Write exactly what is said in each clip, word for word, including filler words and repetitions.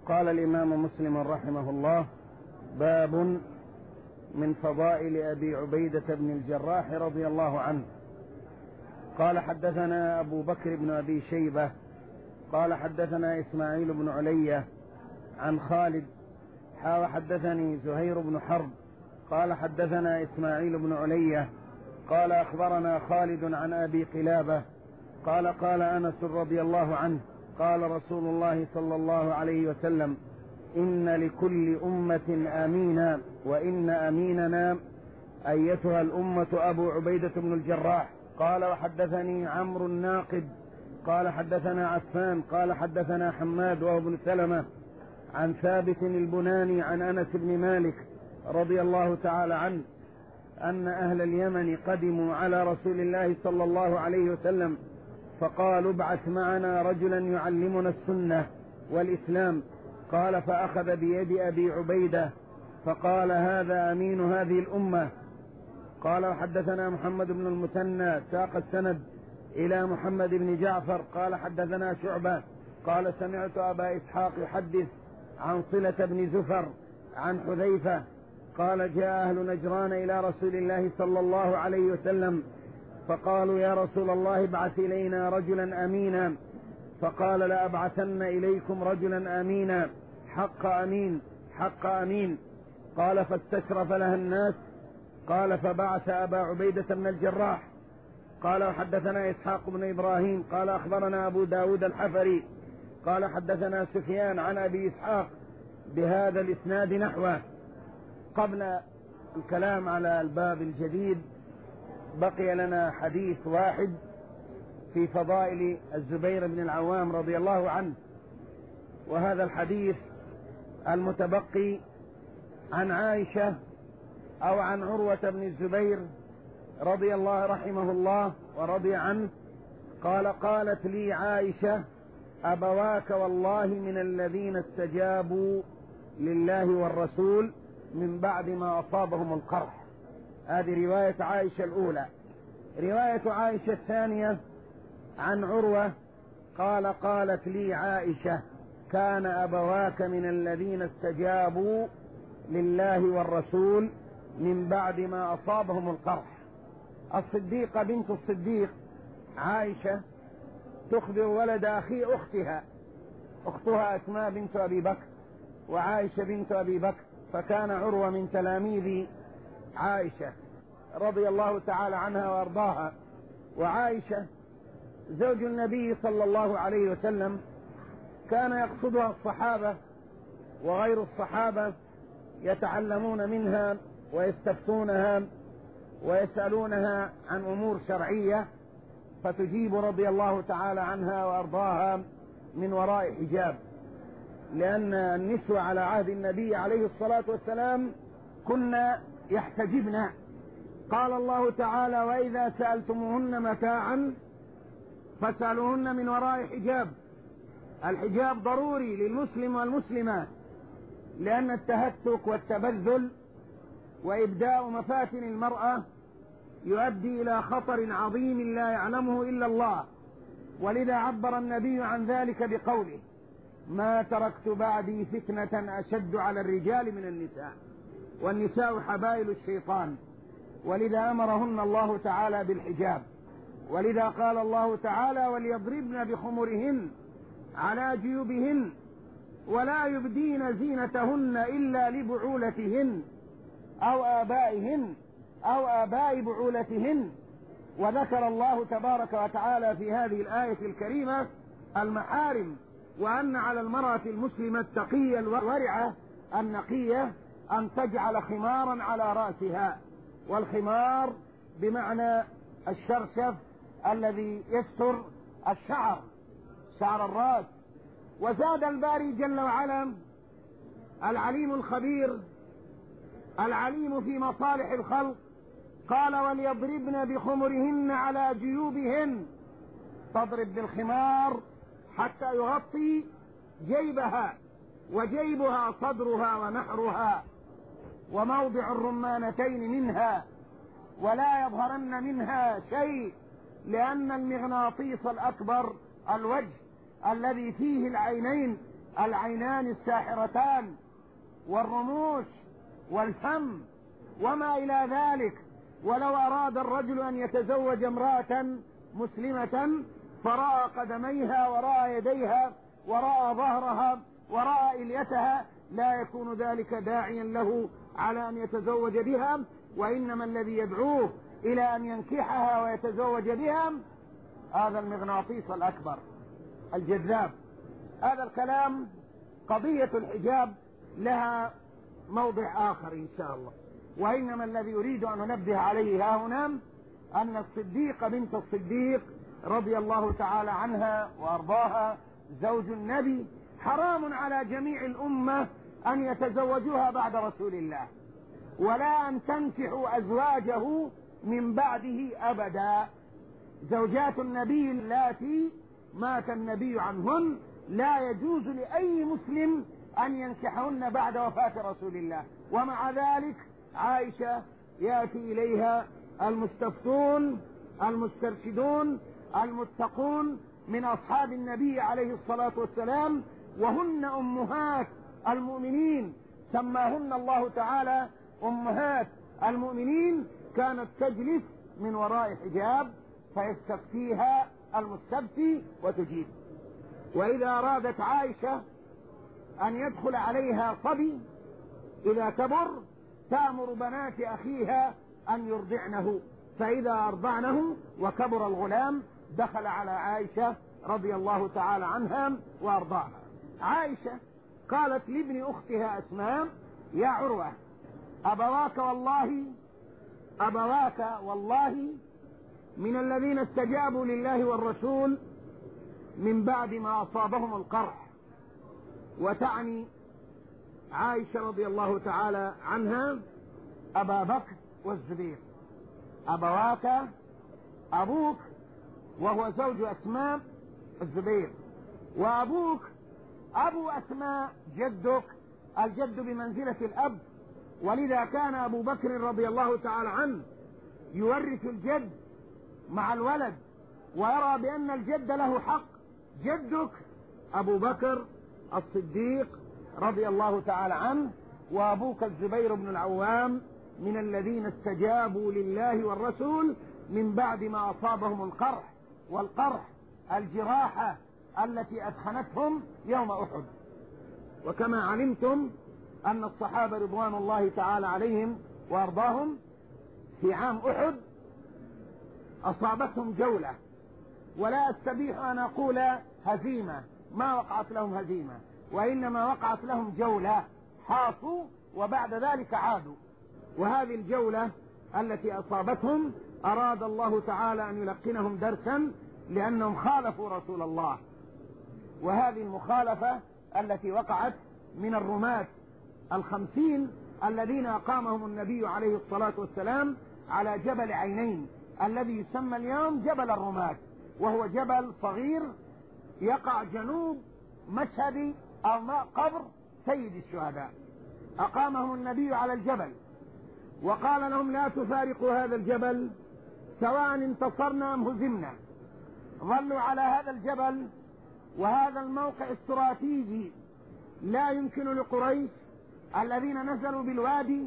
قال الإمام مسلم رحمه الله: باب من فضائل أبي عبيدة بن الجراح رضي الله عنه. قال: حدثنا أبو بكر بن أبي شيبة قال حدثنا إسماعيل بن علية عن خالد حا حدثني زهير بن حرب قال حدثنا إسماعيل بن علية قال أخبرنا خالد عن أبي قلابة قال قال أنس رضي الله عنه قال رسول الله صلى الله عليه وسلم: إن لكل أمة أمينا وإن أميننا أيتها الأمة أبو عبيدة بن الجراح. قال: وحدثني عمرو الناقد قال حدثنا عفان قال حدثنا حماد وهو بن سلمة عن ثابت البناني عن أنس بن مالك رضي الله تعالى عنه أن أهل اليمن قدموا على رسول الله صلى الله عليه وسلم فقالوا: ابعث معنا رجلا يعلمنا السنة والإسلام. قال: فأخذ بيد أبي عبيدة فقال: هذا أمين هذه الأمة. قال: وحدثنا محمد بن المثنى ساق السند إلى محمد بن جعفر قال حدثنا شعبة قال: سمعت أبا إسحاق يحدث عن صلة بن زفر عن حذيفة قال: جاء أهل نجران إلى رسول الله صلى الله عليه وسلم فقالوا: يا رسول الله ابعث إلينا رجلا أمينا. فقال: لأبعثن إليكم رجلا أمينا حق أمين حق أمين. قال: فاستشرف لها الناس. قال: فبعث أبا عبيدة بن الجراح. قال: وحدثنا إسحاق بن إبراهيم قال أخبرنا أبو داود الحفري قال حدثنا سفيان عن أبي إسحاق بهذا الإسناد نحوه. قبل الكلام على الباب الجديد بقي لنا حديث واحد في فضائل الزبير بن العوام رضي الله عنه، وهذا الحديث المتبقي عن عائشة أو عن عروة بن الزبير رضي الله رحمه الله ورضي عنه قال: قالت لي عائشة: أبواك والله من الذين استجابوا لله والرسول من بعد ما أصابهم القرح. هذه رواية عائشة الأولى. رواية عائشة الثانية عن عروة قال: قالت لي عائشة: كان أبواك من الذين استجابوا لله والرسول من بعد ما أصابهم القرح. الصديقة بنت الصديق عائشة تخبر ولد أخي أختها، أختها أسماء بنت أبي بكر وعائشة بنت أبي بكر، فكان عروة من تلاميذ عائشة رضي الله تعالى عنها وأرضاها. وعائشة زوج النبي صلى الله عليه وسلم كان يقصدها الصحابة وغير الصحابة يتعلمون منها ويستفتونها ويسألونها عن أمور شرعية فتجيب رضي الله تعالى عنها وأرضاها من وراء حجاب، لأن النسوة على عهد النبي عليه الصلاة والسلام كنا يحتجبن. قال الله تعالى: وإذا سألتموهن متاعا فاسألوهن من وراء حجاب. الحجاب ضروري للمسلم والمسلمة، لأن التهتك والتبذل وإبداء مفاتن المرأة يؤدي إلى خطر عظيم لا يعلمه إلا الله. ولذا عبر النبي عن ذلك بقوله: ما تركت بعدي فتنة أشد على الرجال من النساء، والنساء حبائل الشيطان. ولذا أمرهن الله تعالى بالحجاب. ولذا قال الله تعالى: وليضربن بخمرهن على جيوبهن ولا يبدين زينتهن إلا لبعولتهن أو آبائهن أو آباء بعولتهن. وذكر الله تبارك وتعالى في هذه الآية الكريمة المحارم، وأن على المرأة المسلمة التقية الورعة النقية أن تجعل خمارا على رأسها، والخمار بمعنى الشرشف الذي يستر الشعر شعر الرأس. وزاد الباري جل وعلا العليم الخبير العليم في مصالح الخلق قال: وليضربن بخمرهن على جيوبهن. تضرب بالخمار حتى يغطي جيبها، وجيبها صدرها ونحرها وموضع الرمانتين منها، ولا يظهرن منها شيء، لأن المغناطيس الأكبر الوجه الذي فيه العينين العينان الساحرتان والرموش والفم وما إلى ذلك. ولو أراد الرجل أن يتزوج امرأة مسلمة فرأى قدميها ورأى يديها ورأى ظهرها ورأى إليتها لا يكون ذلك داعيا له على أن يتزوج بها، وإنما الذي يدعوه إلى أن ينكحها ويتزوج بها هذا المغناطيس الأكبر الجذاب. هذا الكلام قضية الحجاب لها موضع آخر إن شاء الله، وإنما الذي يريد أن ننبه عليه ها هنا أن الصديق بنت الصديق رضي الله تعالى عنها وأرضاها زوج النبي حرام على جميع الأمة أن يتزوجوها بعد رسول الله، ولا أن تنكحوا أزواجه من بعده أبدا. زوجات النبي اللاتي مات النبي عنهن لا يجوز لأي مسلم أن ينكحهن بعد وفاة رسول الله. ومع ذلك عائشة يأتي إليها المستفتون المسترشدون المتقون من أصحاب النبي عليه الصلاة والسلام، وهن أمهات المؤمنين، سماهن الله تعالى أمهات المؤمنين، كانت تجلس من وراء حجاب فيستفتيها المستفتي وتجيب. وإذا أرادت عائشة أن يدخل عليها صبي إذا كبر تأمر بنات أخيها أن يرضعنه، فإذا أرضعنه وكبر الغلام دخل على عائشة رضي الله تعالى عنها وأرضاها. عائشة قالت لابن أختها أسماء: يا عروة، أبواك والله أبواك والله من الذين استجابوا لله والرسول من بعد ما أصابهم القرح. وتعني عائشة رضي الله تعالى عنها أبا بكر والزبير. أبواك أبوك وهو زوج أسماء الزبير، وأبوك أبو أسماء جدك، الجد بمنزلة الأب، ولذا كان أبو بكر رضي الله تعالى عنه يورث الجد مع الولد ويرى بأن الجد له حق. جدك أبو بكر الصديق رضي الله تعالى عنه، وأبوك الزبير بن العوام من الذين استجابوا لله والرسول من بعد ما أصابهم القرح، والقرح الجراحة التي أدخنتهم يوم أحد. وكما علمتم أن الصحابة رضوان الله تعالى عليهم وأرضاهم في عام أحد أصابتهم جولة، ولا أستبيح أن أقول هزيمة، ما وقعت لهم هزيمة، وإنما وقعت لهم جولة، حاصوا وبعد ذلك عادوا. وهذه الجولة التي أصابتهم أراد الله تعالى أن يلقنهم درسا لأنهم خالفوا رسول الله. وهذه المخالفة التي وقعت من الرماة الخمسين الذين أقامهم النبي عليه الصلاة والسلام على جبل عينين الذي يسمى اليوم جبل الرماة، وهو جبل صغير يقع جنوب مشهد أو قبر سيد الشهداء. أقامهم النبي على الجبل وقال لهم: لا تفارقوا هذا الجبل سواء انتصرنا أم هزمنا. ظلوا على هذا الجبل، وهذا الموقع استراتيجي لا يمكن لقريش الذين نزلوا بالوادي،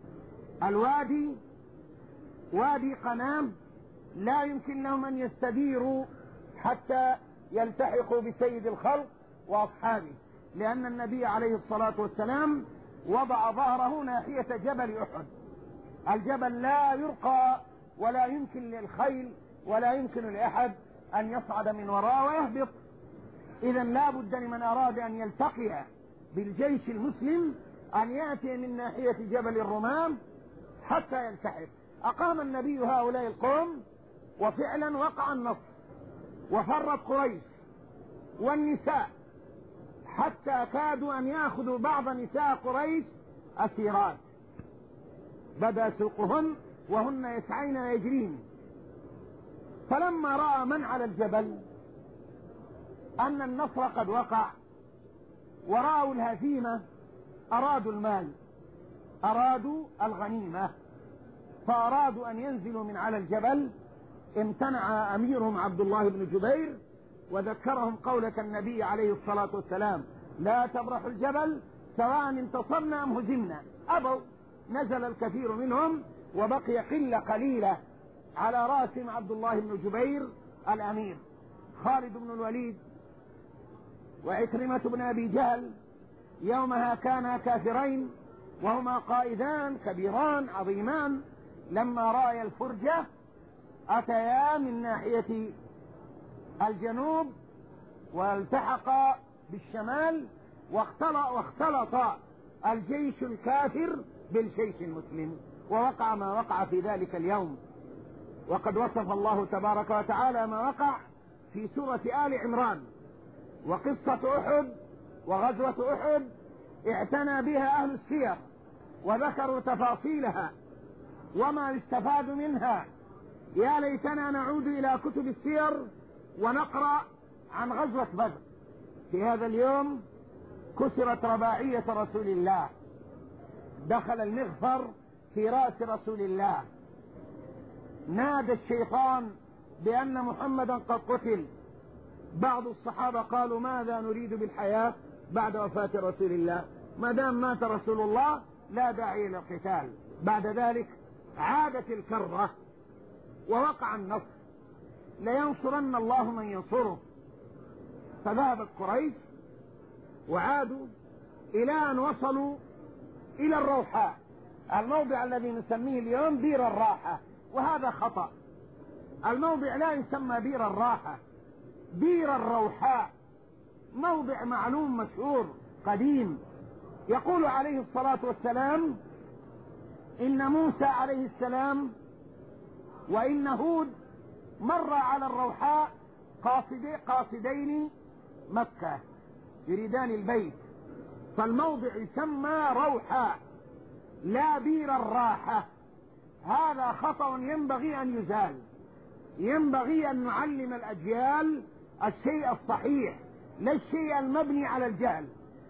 الوادي وادي قنام، لا يمكن لهم أن يستديروا حتى يلتحقوا بسيد الخلق وأصحابه، لأن النبي عليه الصلاة والسلام وضع ظهره ناحية جبل أحد. الجبل لا يرقى ولا يمكن للخيل ولا يمكن لأحد أن يصعد من وراء ويهبط. إذا لا بد لمن أراد أن يلتقي بالجيش المسلم أن يأتي من ناحية جبل الرمام حتى يلتحق. أقام النبي هؤلاء القوم، وفعلا وقع النصر وفرت قريش والنساء حتى كادوا أن يأخذوا بعض نساء قريش أسيرات، بدا سوقهن وهن يسعين ويجرين. فلما رأى من على الجبل أن النصر قد وقع ورأوا الهزيمة أرادوا المال، أرادوا الغنيمة، فأرادوا أن ينزلوا من على الجبل. امتنع أميرهم عبد الله بن جبير وذكرهم قولة النبي عليه الصلاة والسلام: لا تبرح الجبل سواء انتصرنا أم هزمنا. أبوا، نزل الكثير منهم وبقي قلة قليلة، على رأسهم عبد الله بن جبير الأمير، خالد بن الوليد، وعكرمة بن أبي جهل. يومها كانا كافرين، وهما قائدان كبيران عظيمان. لما رأي الفرجة أتيا من ناحية الجنوب والتحقا بالشمال، واختلط, واختلط الجيش الكافر بالجيش المسلم، ووقع ما وقع في ذلك اليوم. وقد وصف الله تبارك وتعالى ما وقع في سورة آل عمران. وقصة أحد وغزوة أحد اعتنى بها أهل السير وذكروا تفاصيلها وما يستفاد منها. يا ليتنا نعود إلى كتب السير ونقرأ عن غزوة بدر. في هذا اليوم كسرت رباعية رسول الله، دخل المغفر في رأس رسول الله، نادى الشيطان بأن محمدا قد قتل. بعض الصحابة قالوا ماذا نريد بالحياة بعد وفاة رسول الله؟ ما دام مات رسول الله لا داعي للقتال. بعد ذلك عادت الكرة ووقع النصر، لينصرن الله من ينصره. فذهبت قريش وعادوا إلى أن وصلوا إلى الروحاء، الموضع الذي نسميه اليوم بير الراحة، وهذا خطأ. الموضع لا يسمى بير الراحة، بير الروحاء، موضع معلوم مشهور قديم. يقول عليه الصلاة والسلام إن موسى عليه السلام وإن هود مر على الروحاء قاصدي قاصدين مكة يريدان البيت، فالموضع يسمى روحاء لا بير الراحة. هذا خطأ ينبغي أن يزال. ينبغي أن نعلم الأجيال الشيء الصحيح لا الشيء المبني على الجهل.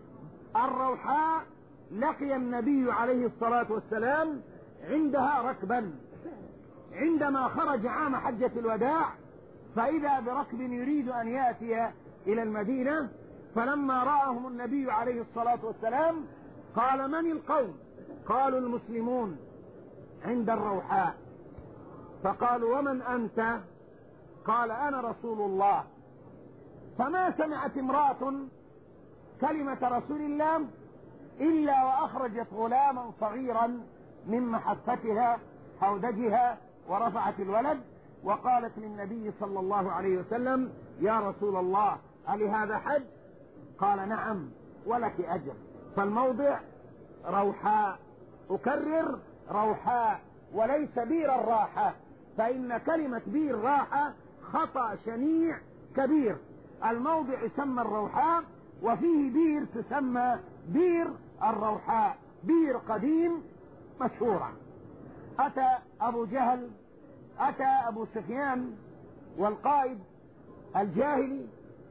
الروحاء لقي النبي عليه الصلاة والسلام عندها ركبا عندما خرج عام حجة الوداع، فإذا بركب يريد أن يأتي إلى المدينة، فلما رآهم النبي عليه الصلاة والسلام قال من القوم؟ قالوا المسلمون عند الروحاء. فقالوا ومن أنت؟ قال أنا رسول الله. فما سمعت امرأة كلمة رسول الله إلا وأخرجت غلاما صغيرا من محفتها حودجها ورفعت الولد وقالت للنبي صلى الله عليه وسلم يا رسول الله ألهذا حج؟ قال نعم ولك أجر. فالموضع روحاء، أكرر روحاء وليس بير الراحة، فإن كلمة بير راحة خطأ شنيع كبير. الموضع يسمى الروحاء وفيه بير تسمى بير الروحاء، بير قديم مشهورة. أتى أبو جهل، أتى أبو سفيان والقائد الجاهلي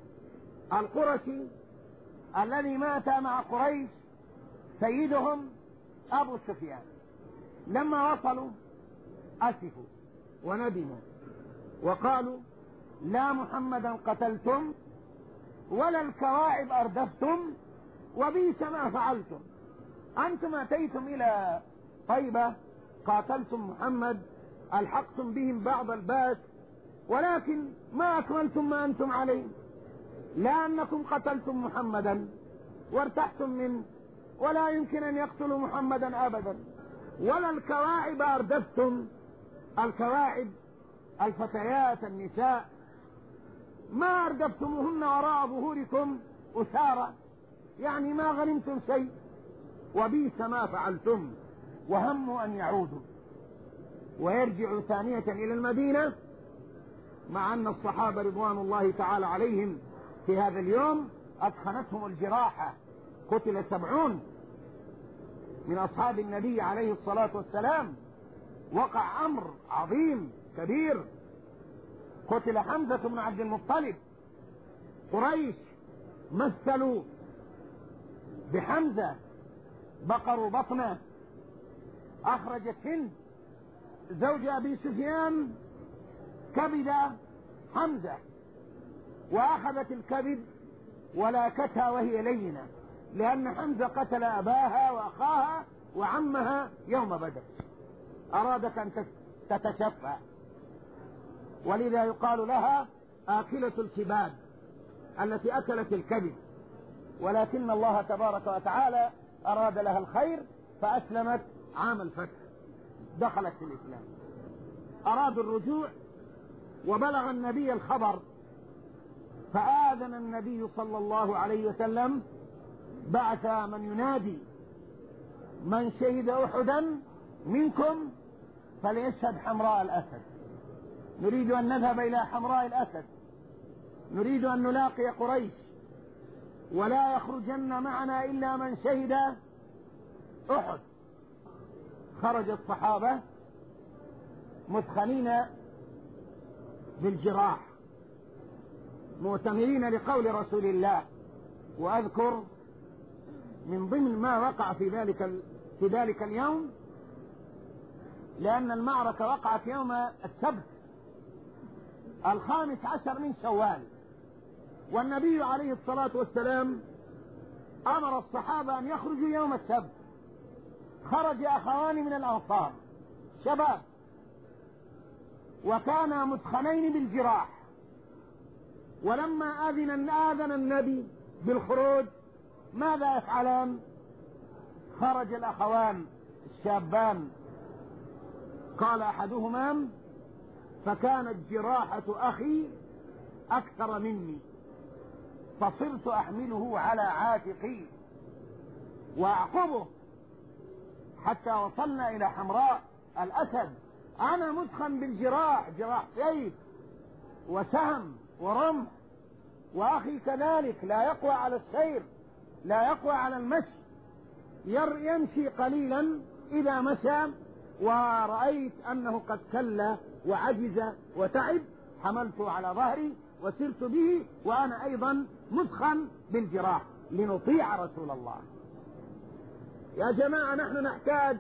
القرشي الذي مات مع قريش سيدهم أبو سفيان. لما وصلوا أسفوا وندموا وقالوا لا محمدا قتلتم ولا الكواعب أردفتم وبئس ما فعلتم. أنتم أتيتم إلى طيبة قاتلتم محمد، ألحقتم بهم بعض الباس، ولكن ما أكملتم ما أنتم عليه، لا أنكم قتلتم محمدا وارتحتم منه، ولا يمكن أن يقتلوا محمدا أبدا، ولا الكواعب أردفتم. الكواعب الفتيات النساء ما أردفتموهن وراء ظهوركم أسارة، يعني ما غنمتم شيء. وبئس ما فعلتم، وهموا أن يعودوا ويرجعوا ثانية إلى المدينة، مع أن الصحابة رضوان الله تعالى عليهم في هذا اليوم أدخنتهم الجراحة، قتل سبعون من أصحاب النبي عليه الصلاة والسلام. وقع أمر عظيم كبير، قتل حمزة بن عبد المطلب. قريش مثلوا بحمزة، بقروا بطنه. أخرجت هند زوج أبي سفيان كبد حمزة، وأخذت الكبد ولاكتها وهي لينة، لأن حمزة قتل أباها وأخاها وعمها يوم بدر، أرادت أن تتشفى، ولذا يقال لها آكلة الكباد التي أكلت الكبد، ولكن الله تبارك وتعالى أراد لها الخير فأسلمت عام الفتح، دخلت في الإسلام. أرادوا الرجوع وبلغ النبي الخبر، فآذن النبي صلى الله عليه وسلم، بعث من ينادي: من شهد أحدا منكم فليشهد حمراء الأسد، نريد أن نذهب إلى حمراء الأسد، نريد أن نلاقي قريش، ولا يخرجن معنا إلا من شهد أحد. خرج الصحابة مثخنين بالجراح مؤتمرين لقول رسول الله. وأذكر من ضمن ما وقع في ذلك في ذلك اليوم، لأن المعركة وقعت يوم السبت الخامس عشر من شوال، والنبي عليه الصلاة والسلام أمر الصحابة أن يخرجوا يوم السبت. خرج أخوان من الأنصار شباب وكانا مثخنين بالجراح، ولما آذن آذن النبي بالخروج ماذا يفعلان؟ خرج الأخوان الشابان، قال أحدهما: فكانت جراحة أخي أكثر مني فصرت أحمله على عاتقي وأعقبه حتى وصلنا إلى حمراء الأسد، أنا مثخن بالجراح، جراح سيف وسهم ورمح، وأخي كذلك لا يقوى على السير، لا يقوى على المشي، يمشي قليلا إذا مشى، ورأيت أنه قد كل وعجز وتعب، حملته على ظهري وسرت به وأنا أيضا مثخن بالجراح لنطيع رسول الله. يا جماعة، نحن نحتاج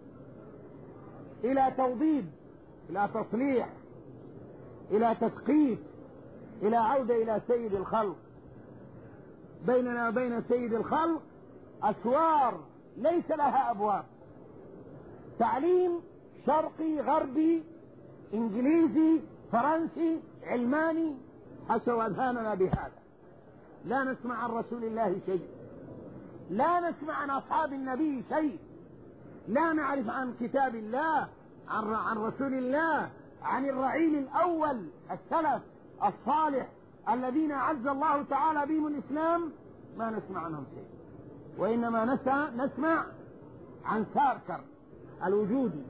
إلى توضيب، إلى تصليح، إلى تثقيف، إلى عودة إلى سيد الخلق. بيننا وبين سيد الخلق أسوار ليس لها أبواب، تعليم شرقي غربي إنجليزي فرنسي علماني، حسوا أذهاننا بهذا. لا نسمع عن رسول الله شيء، لا نسمع عن أصحاب النبي شيء، لا نعرف عن كتاب الله، عن عن رسول الله، عن الرعيل الأول السلف الصالح الذين أعز الله تعالى بهم الإسلام، ما نسمع عنهم شيء، وإنما نسمع عن ساركر الوجودي،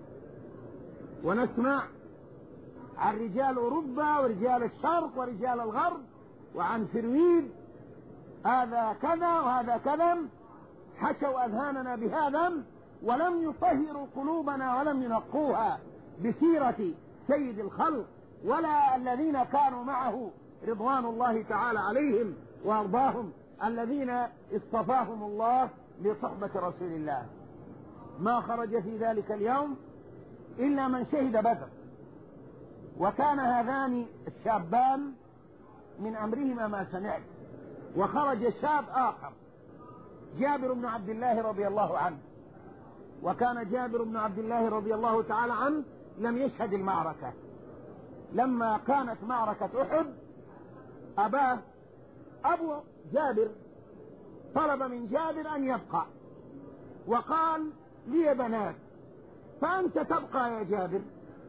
ونسمع عن رجال أوروبا ورجال الشرق ورجال الغرب، وعن فرويد هذا كذا وهذا كذا. حشوا أذهاننا بهذا ولم يطهروا قلوبنا ولم ينقوها بسيرة سيد الخلق ولا الذين كانوا معه رضوان الله تعالى عليهم وأرضاهم، الذين اصطفاهم الله لصحبة رسول الله. ما خرج في ذلك اليوم إلا من شهد بدر، وكان هذان الشابان من أمرهما ما سمعت. وخرج شاب آخر جابر بن عبد الله رضي الله عنه، وكان جابر بن عبد الله رضي الله تعالى عنه لم يشهد المعركة. لما كانت معركة أحد أباه أبو جابر طلب من جابر أن يبقى، وقال: لي بنات، فأنت تبقى يا جابر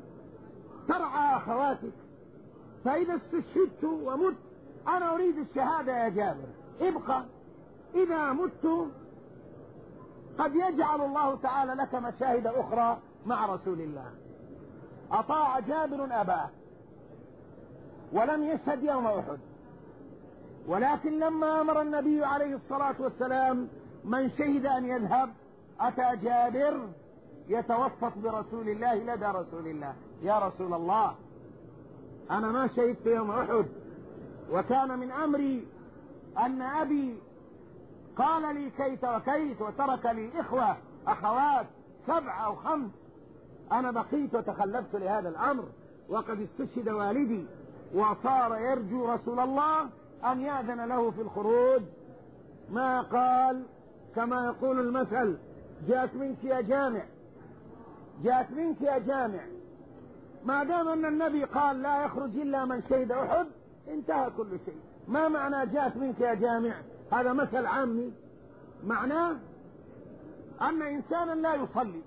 ترعى أخواتك، فإذا استشهدت ومت أنا أريد الشهادة يا جابر، ابقى، إذا مت قد يجعل الله تعالى لك مشاهد أخرى مع رسول الله. أطاع جابر أباه ولم يشهد يوم أحد، ولكن لما أمر النبي عليه الصلاة والسلام من شهد أن يذهب، أتى جابر يتوسط برسول الله لدى رسول الله: يا رسول الله، أنا ما شهدت يوم أحد، وكان من أمري أن أبي قال لي كيت وكيت، وترك لي إخوة أخوات سبع أو خمس، أنا بقيت وتخلفت لهذا الأمر، وقد استشهد والدي وصار يرجو رسول الله أن يأذن له في الخروج، ما قال كما يقول المثل: جاءت منك يا جامع، جاءت منك يا جامع. ما دام أن النبي قال لا يخرج إلا من شهد أحد انتهى كل شيء. ما معنى جاءت منك يا جامع؟ هذا مثل عامي، معناه أن إنسانا لا يصلي،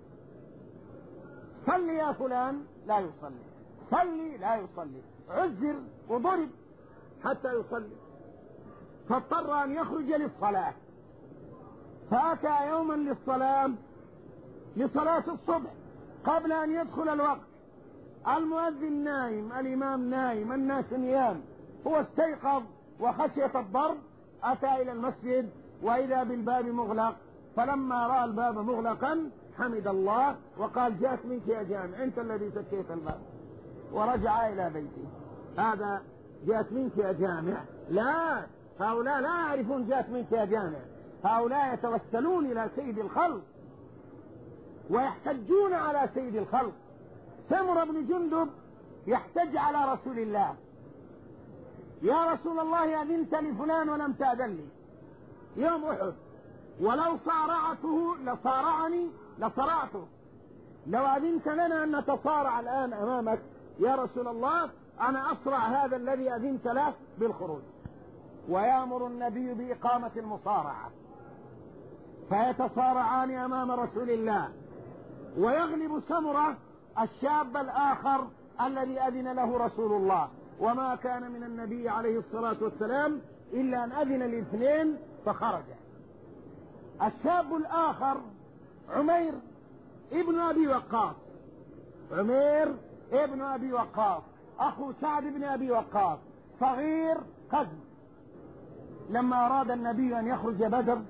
صلي يا فلان، لا يصلي، صلي، لا يصلي، عذر وضرب حتى يصلي، فاضطر أن يخرج للصلاة، فأتى يوما للصلاة لصلاة الصبح قبل أن يدخل الوقت، المؤذن نايم، الإمام نايم، الناس نيام، هو استيقظ وخشية الضرب أتى إلى المسجد وإذا بالباب مغلق، فلما رأى الباب مغلقا حمد الله وقال: جاءت منك يا جامع، أنت الذي سكيت الباب، ورجع إلى بيته. هذا جاءت منك يا جامع. لا، هؤلاء لا يعرفون جاءت منك يا جامع، هؤلاء يتوسلون إلى سيد الخلق ويحتجون على سيد الخلق. سمرة بن جندب يحتج على رسول الله: يا رسول الله أذنت لفلان ولم تأذن لي يوم أحد، ولو صارعته لصارعني لصرعته، لو أذنت لنا أن نتصارع الآن أمامك يا رسول الله أنا أصرع هذا الذي أذنت له بالخروج. ويأمر النبي بإقامة المصارعة، فيتصارعان أمام رسول الله، ويغلب سمرة الشاب الآخر الذي أذن له رسول الله. وما كان من النبي عليه الصلاة والسلام إلا أن أذن الاثنين فخرج. الشاب الآخر عمير ابن أبي وقاص، عمير ابن أبي وقاص أخو سعد بن أبي وقاص، صغير قزم. لما أراد النبي أن يخرج بدر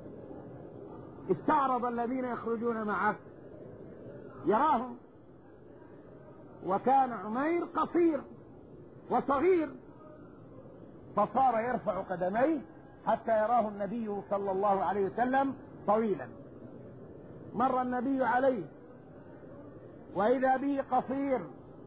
استعرض الذين يخرجون معه يراهم، وكان عمير قصير وصغير، فصار يرفع قدميه حتى يراه النبي صلى الله عليه وسلم طويلا. مر النبي عليه وإذا به قصير،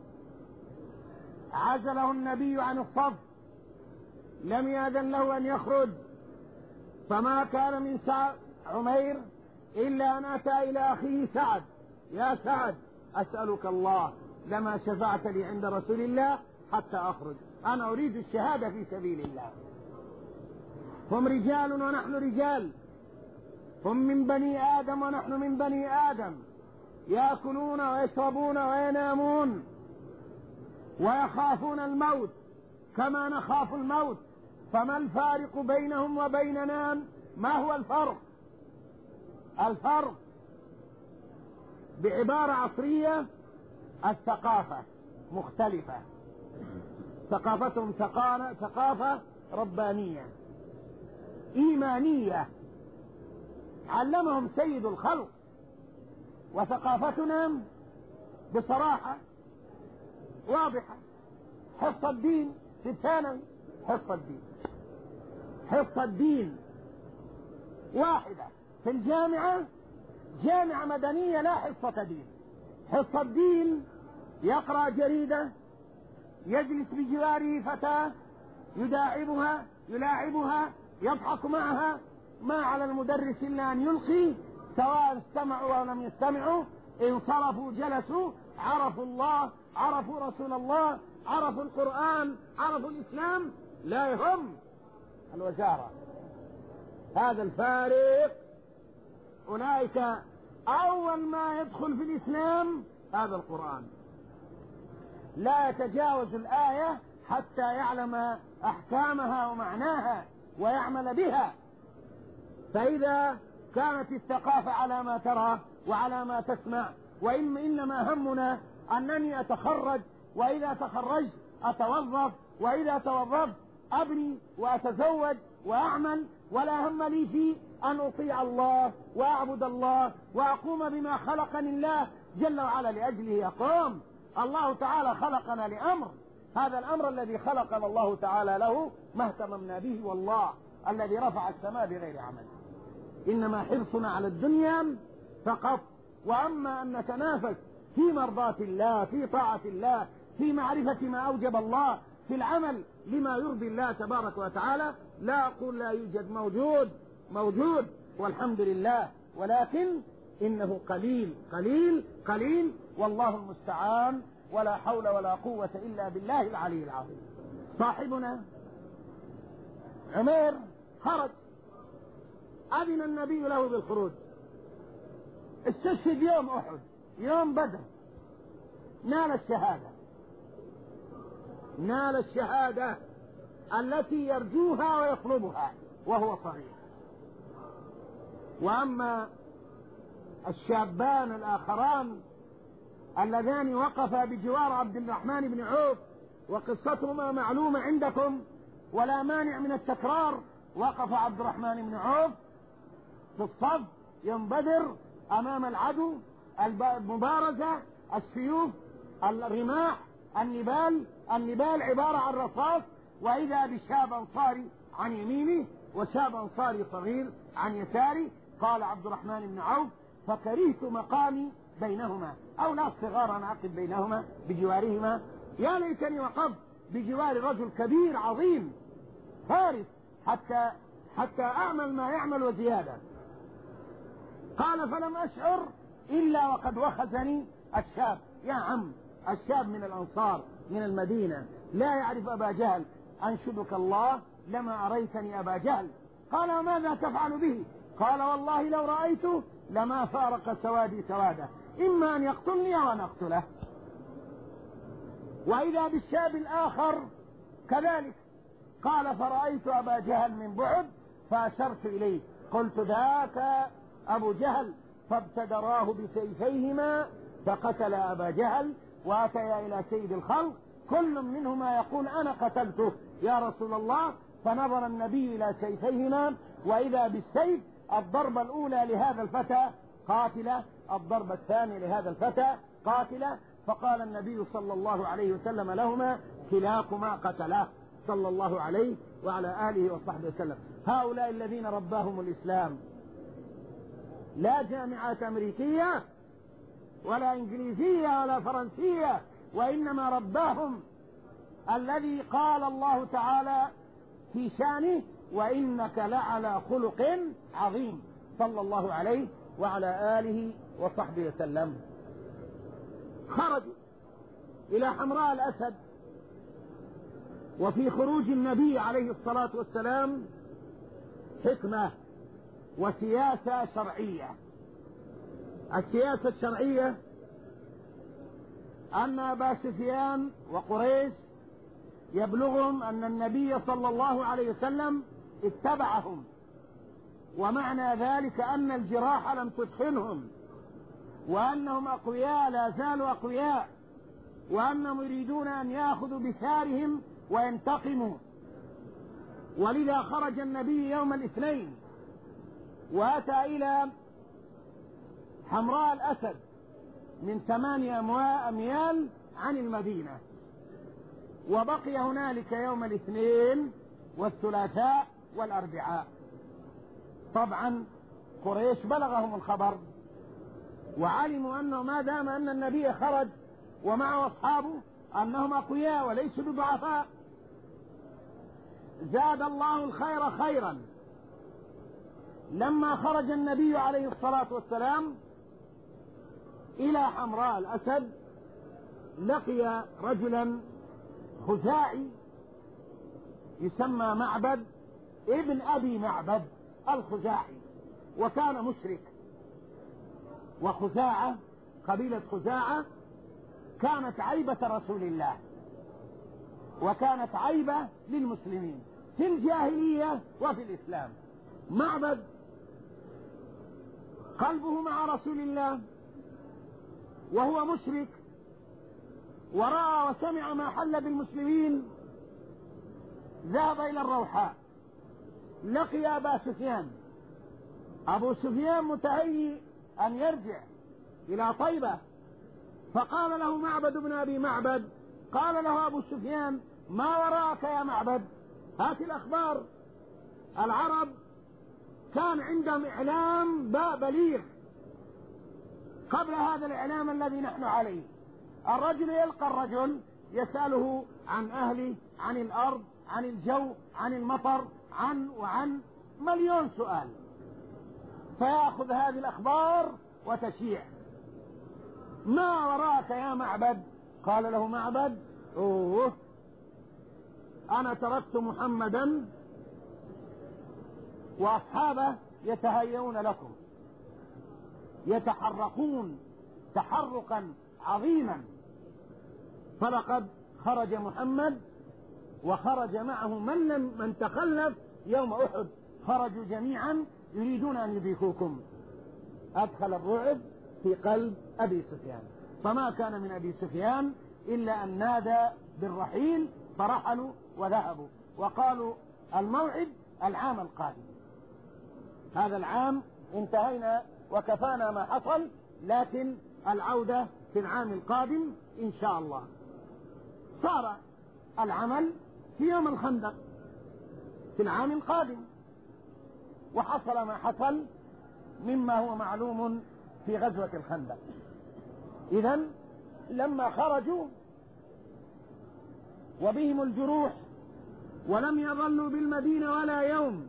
عزله النبي عن الصف، لم يأذن له أن يخرج، فما كان من سعد عمير إلا أن أتى إلى أخيه سعد: يا سعد أسألك الله، لما شفعت لي عند رسول الله حتى أخرج، أنا أريد الشهادة في سبيل الله. هم رجال ونحن رجال، هم من بني آدم ونحن من بني آدم، يأكلون ويشربون وينامون ويخافون الموت كما نخاف الموت، فما الفارق بينهم وبيننا؟ ما هو الفرق؟ الفرق بعبارة عصرية: الثقافة مختلفة، ثقافتهم ثقافة ربانية إيمانية علمهم سيد الخلق، وثقافتنا بصراحة واضحة: حفظ الدين في الثانوي، حفظ الدين، حفظ الدين واحدة، في الجامعة جامعة مدنية لا حصة دين. حصة الدين يقرأ جريدة، يجلس بجواره فتاة يداعبها يلاعبها يضحك معها، ما على المدرس إلا أن يلقي، سواء استمعوا أو لم يستمعوا، انصرفوا جلسوا، عرفوا الله، عرفوا رسول الله، عرفوا القرآن، عرفوا الإسلام، لا يهم الوزارة. هذا الفارق. أولئك أول ما يدخل في الإسلام هذا القرآن، لا يتجاوز الآية حتى يعلم أحكامها ومعناها ويعمل بها. فإذا كانت الثقافة على ما ترى وعلى ما تسمع، وإن إنما همنا أنني أتخرج، وإذا تخرجت أتوظف، وإذا توظفت أبني وأتزوج وأعمل، ولا هم لي في أن أطيع الله وأعبد الله وأقوم بما خلقني الله جل وعلا لأجله أقوم. الله تعالى خلقنا لأمر، هذا الأمر الذي خلقنا الله تعالى له ما اهتممنا به، والله الذي رفع السماء بغير عمل. إنما حرصنا على الدنيا فقط، وأما أن نتنافس في مرضاة الله، في طاعة الله، في معرفة ما أوجب الله، في العمل لما يرضي الله تبارك وتعالى. لا أقول لا يوجد، موجود موجود والحمد لله، ولكن إنه قليل قليل قليل، والله المستعان، ولا حول ولا قوة إلا بالله العلي العظيم. صاحبنا عمير خرج، أذن النبي له بالخروج، استشهد يوم أحد، يوم بدر، نال الشهادة، نال الشهادة التي يرجوها ويطلبها وهو صغير. وأما الشابان الآخران اللذان وقفا بجوار عبد الرحمن بن عوف، وقصتهما معلومة عندكم ولا مانع من التكرار. وقف عبد الرحمن بن عوف في الصف يوم بدر أمام العدو، المبارزة، السيوف، الرماح، النبال، النبال عبارة عن رصاص، وإذا بشاب أنصاري عن يمينه وشاب أنصاري صغير عن يساره. قال عبد الرحمن بن عوف: فكرهت مقامي بينهما، أو ناس صغار أنا أقف بينهما بجوارهما، يا ليتني وقفت بجوار رجل كبير عظيم فارس حتى حتى أعمل ما يعمل وزيادة. قال: فلم أشعر إلا وقد وخزني الشاب. يا عم، الشاب من الأنصار من المدينة لا يعرف أبا جهل، أنشدك الله لما أريتني أبا جهل. قال: وماذا تفعل به؟ قال: والله لو رأيته لما فارق سوادي سواده، إما أن يقتلني أو أن أقتله. وإذا بالشاب الآخر كذلك. قال: فرأيت أبا جهل من بعد فأشرت إليه، قلت: ذاك أبو جهل، فابتدراه بسيفيهما فقتل أبا جهل، وأتيا إلى سيد الخلق، كل منهما يقول: أنا قتلته يا رسول الله. فنظر النبي إلى سيفيهما، وإذا بالسيف الضربة الأولى لهذا الفتى قاتلة، الضربة الثانية لهذا الفتى قاتلة. فقال النبي صلى الله عليه وسلم لهما: كلاكما قتله، صلى الله عليه وعلى آله وصحبه وسلم. هؤلاء الذين رباهم الإسلام، لا جامعات أمريكية ولا إنجليزية ولا فرنسية، وإنما رباهم الذي قال الله تعالى في شانه: وإنك لعلى خلق عظيم، صلى الله عليه وعلى آله وصحبه وسلم. خرجوا إلى حمراء الأسد، وفي خروج النبي عليه الصلاة والسلام حكمة وسياسة شرعية. السياسة الشرعية أن أبا سفيان وقريش يبلغهم أن النبي صلى الله عليه وسلم اتبعهم، ومعنى ذلك أن الجراح لم تدخلهم، وأنهم أقوياء، لا زالوا أقوياء، وأنهم يريدون أن يأخذوا بثارهم وينتقموا. ولذا خرج النبي يوم الاثنين وأتى إلى حمراء الأسد من ثمانية أميال عن المدينة، وبقي هنالك يوم الاثنين والثلاثاء والأربعاء. طبعا قريش بلغهم الخبر وعلموا أنه ما دام أن النبي خرج ومعه أصحابه أنهم أقوياء وليسوا بضعفاء. زاد الله الخير خيرا، لما خرج النبي عليه الصلاة والسلام إلى حمراء الأسد لقي رجلا خزاعي يسمى معبد ابن أبي معبد الخزاعي، وكان مشرك. وخزاعة، قبيلة خزاعة، كانت عيبة رسول الله، وكانت عيبة للمسلمين في الجاهلية وفي الإسلام. معبد قلبه مع رسول الله وهو مشرك، ورأى وسمع ما حل بالمسلمين، ذهب إلى الروحاء، لقي أبا سفيان. أبو سفيان متهيئ أن يرجع إلى طيبة، فقال له معبد بن أبي معبد، قال له أبو سفيان: ما وراءك يا معبد؟ هات الأخبار. العرب كان عندهم إعلام بليغ قبل هذا الإعلام الذي نحن عليه. الرجل يلقى الرجل يسأله عن أهله، عن الأرض، عن الجو، عن المطر، عن وعن مليون سؤال، فيأخذ هذه الأخبار وتشيع. ما وراك يا معبد؟ قال له معبد: أوه، أنا تركت محمدا وأصحابه يتهيئون لكم، يتحرقون تحرقا عظيما، فلقد خرج محمد وخرج معه من لم من تخلف يوم أحد، خرجوا جميعا يريدون أن يذيقوكم. أدخل الرعب في قلب أبي سفيان، فما كان من أبي سفيان إلا أن نادى بالرحيل، فرحلوا وذهبوا وقالوا الموعد العام القادم. هذا العام انتهينا وكفانا ما حصل، لكن العودة في العام القادم إن شاء الله. صار العمل في يوم الخندق في العام القادم، وحصل ما حصل مما هو معلوم في غزوة الخندق. إذن لما خرجوا وبهم الجروح ولم يظلوا بالمدينة ولا يوم،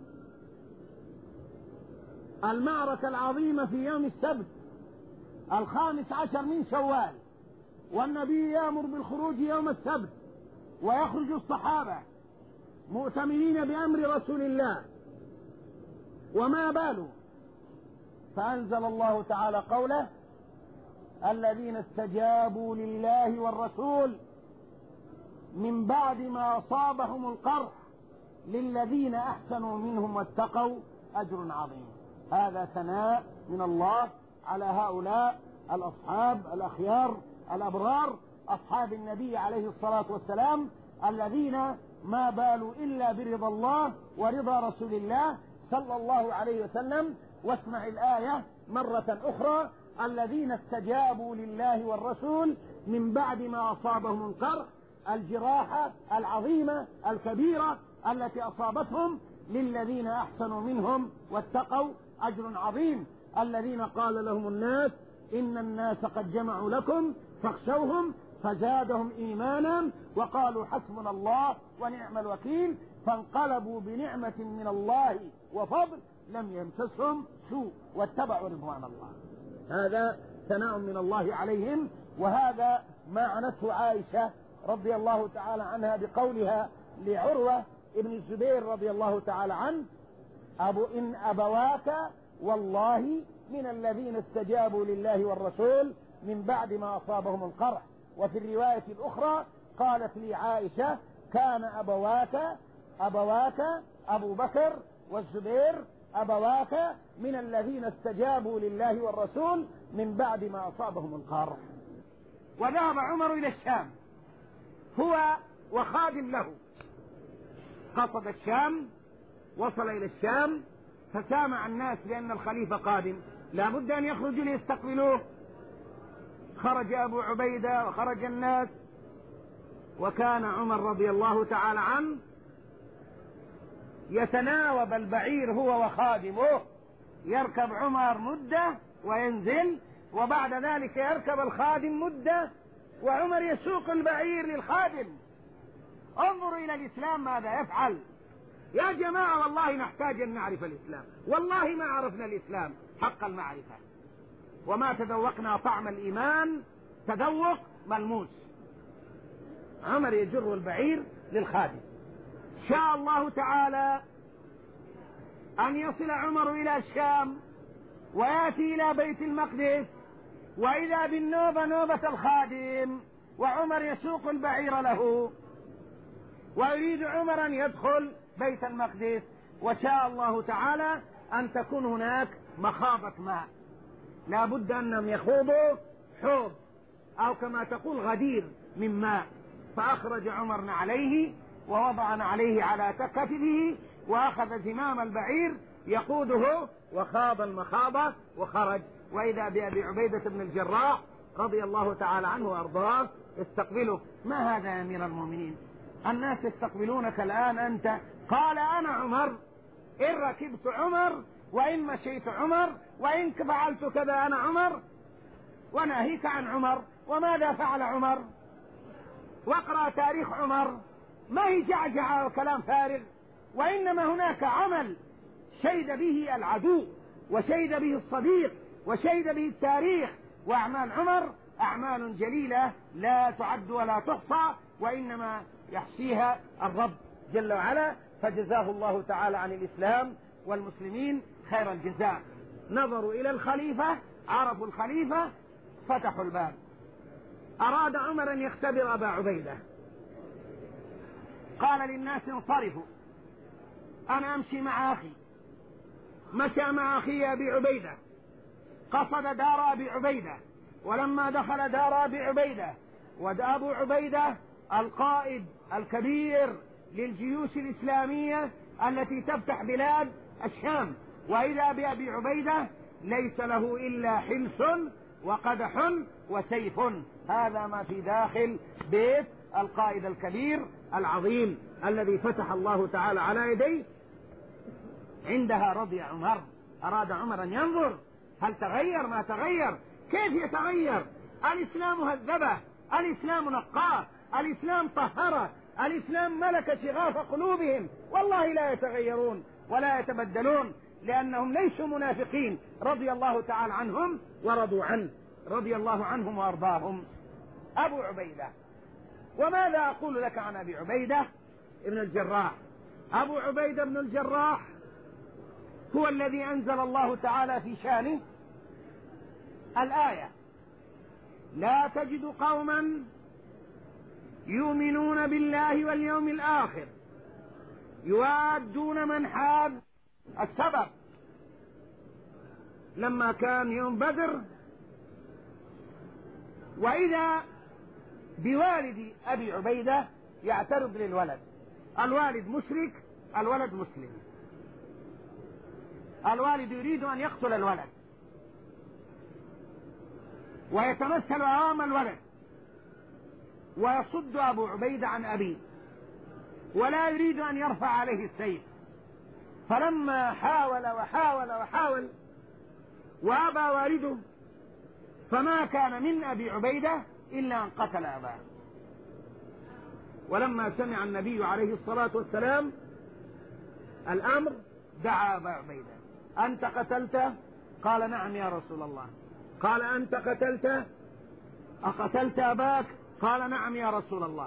المعركة العظيمة في يوم السبت الخامس عشر من شوال، والنبي يأمر بالخروج يوم السبت، ويخرج الصحابة مؤتمنين بأمر رسول الله، وما بالوا، فأنزل الله تعالى قوله: الذين استجابوا لله والرسول من بعد ما أصابهم القرح للذين أحسنوا منهم واتقوا أجر عظيم. هذا ثناء من الله على هؤلاء الأصحاب الأخيار الأبرار، أصحاب النبي عليه الصلاة والسلام، الذين ما بالوا إلا برضا الله ورضا رسول الله صلى الله عليه وسلم. واسمع الآية مرة أخرى: الذين استجابوا لله والرسول من بعد ما أصابهم القرح، الجراحة العظيمة الكبيرة التي أصابتهم، للذين أحسنوا منهم واتقوا أجر عظيم. الذين قال لهم الناس إن الناس قد جمعوا لكم فاخشوهم فزادهم إيمانا وقالوا حسبنا الله ونعم الوكيل، فانقلبوا بنعمة من الله وفضل لم يمسسهم سوء واتبعوا رضوان الله. هذا ثناء من الله عليهم، وهذا ما عنته عائشة رضي الله تعالى عنها بقولها لعروة ابن الزبير رضي الله تعالى عنه: أبو إن أبواك والله من الذين استجابوا لله والرسول من بعد ما أصابهم القرح. وفي الرواية الأخرى قالت لي عائشة: كان أبواك أبواك أبو بكر والزبير أبواك من الذين استجابوا لله والرسول من بعد ما أصابهم القرح. وذهب عمر إلى الشام هو وخادم له، قصد الشام، وصل إلى الشام، فسامع الناس بأن الخليفة قادم، لا بد أن يخرجوا ليستقبلوه. خرج أبو عبيدة وخرج الناس، وكان عمر رضي الله تعالى عنه يتناوب البعير هو وخادمه، يركب عمر مدة وينزل، وبعد ذلك يركب الخادم مدة وعمر يسوق البعير للخادم. انظروا إلى الإسلام ماذا يفعل. يا جماعة والله نحتاج أن نعرف الإسلام، والله ما عرفنا الإسلام حق المعرفة، وما تذوقنا طعم الإيمان تذوق ملموس. عمر يجر البعير للخادم. شاء الله تعالى أن يصل عمر إلى الشام ويأتي إلى بيت المقدس، وإذا بالنوبة نوبة الخادم، وعمر يسوق البعير له، ويريد عمر أن يدخل بيت المقدس، وشاء الله تعالى أن تكون هناك مخاضة ماء، لا بد أنهم يخوضوا حوض أو كما تقول غدير من ماء. فأخرج عمر عليه ووضع عليه على كتفه، وأخذ زمام البعير يقوده، وخاض المخاضة وخرج. وإذا بأبي عبيدة بن الجراح رضي الله تعالى عنه وأرضاه استقبله. ما هذا يا أمير المؤمنين؟ الناس يستقبلونك الآن أنت. قال: أنا عمر، إن ركبت عمر، وإن مشيت عمر، وإن فعلت كذا أنا عمر، وناهيك عن عمر. وماذا فعل عمر؟ واقرأ تاريخ عمر ما هي جعجعة وكلام فارغ، وإنما هناك عمل شهد به العدو وشهد به الصديق وشهد به التاريخ. وأعمال عمر أعمال جليلة لا تعد ولا تحصى، وإنما يحصيها الرب جل وعلا، فجزاه الله تعالى عن الإسلام والمسلمين خير الجزاء. نظروا إلى الخليفة، عرفوا الخليفة، فتحوا الباب. أراد عمر أن يختبر أبا عبيدة، قال للناس انصرفوا، أنا أمشي مع أخي. مشى مع أخي أبي عبيدة، قصد دار أبي عبيدة، ولما دخل دار أبي عبيدة وأبو عبيدة القائد الكبير للجيوش الإسلامية التي تفتح بلاد الشام، وإذا بأبي عبيدة ليس له إلا حلس وقدح وسيف. هذا ما في داخل بيت القائد الكبير العظيم الذي فتح الله تعالى على يديه. عندها رضي عمر، أراد عمر أن ينظر هل تغير ما تغير، كيف يتغير؟ الإسلام هذبه، الإسلام نقاه، الإسلام طهره، الإسلام ملك شغاف قلوبهم، والله لا يتغيرون ولا يتبدلون، لأنهم ليسوا منافقين، رضي الله تعالى عنهم ورضوا عنه، رضي الله عنهم وأرضاهم. أبو عبيدة، وماذا أقول لك عن أبي عبيدة ابن الجراح؟ أبو عبيدة بن الجراح هو الذي أنزل الله تعالى في شانه الآية: لا تجد قوما يؤمنون بالله واليوم الآخر يوادون من حاد. السبب لما كان يوم بدر، وإذا بوالد أبي عبيدة يعترض للولد، الوالد مشرك، الولد مسلم، الوالد يريد أن يقتل الولد ويتمثل أمام الولد ويصد أبو عبيدة عن أبيه ولا يريد أن يرفع عليه السيف. فلما حاول وحاول وحاول وأبى والده، فما كان من أبي عبيدة إلا أن قتل أباه. ولما سمع النبي عليه الصلاة والسلام الأمر دعا أبا عبيدة: أنت قتلته؟ قال: نعم يا رسول الله. قال: أنت قتلته؟ أقتلت أباك؟ قال: نعم يا رسول الله.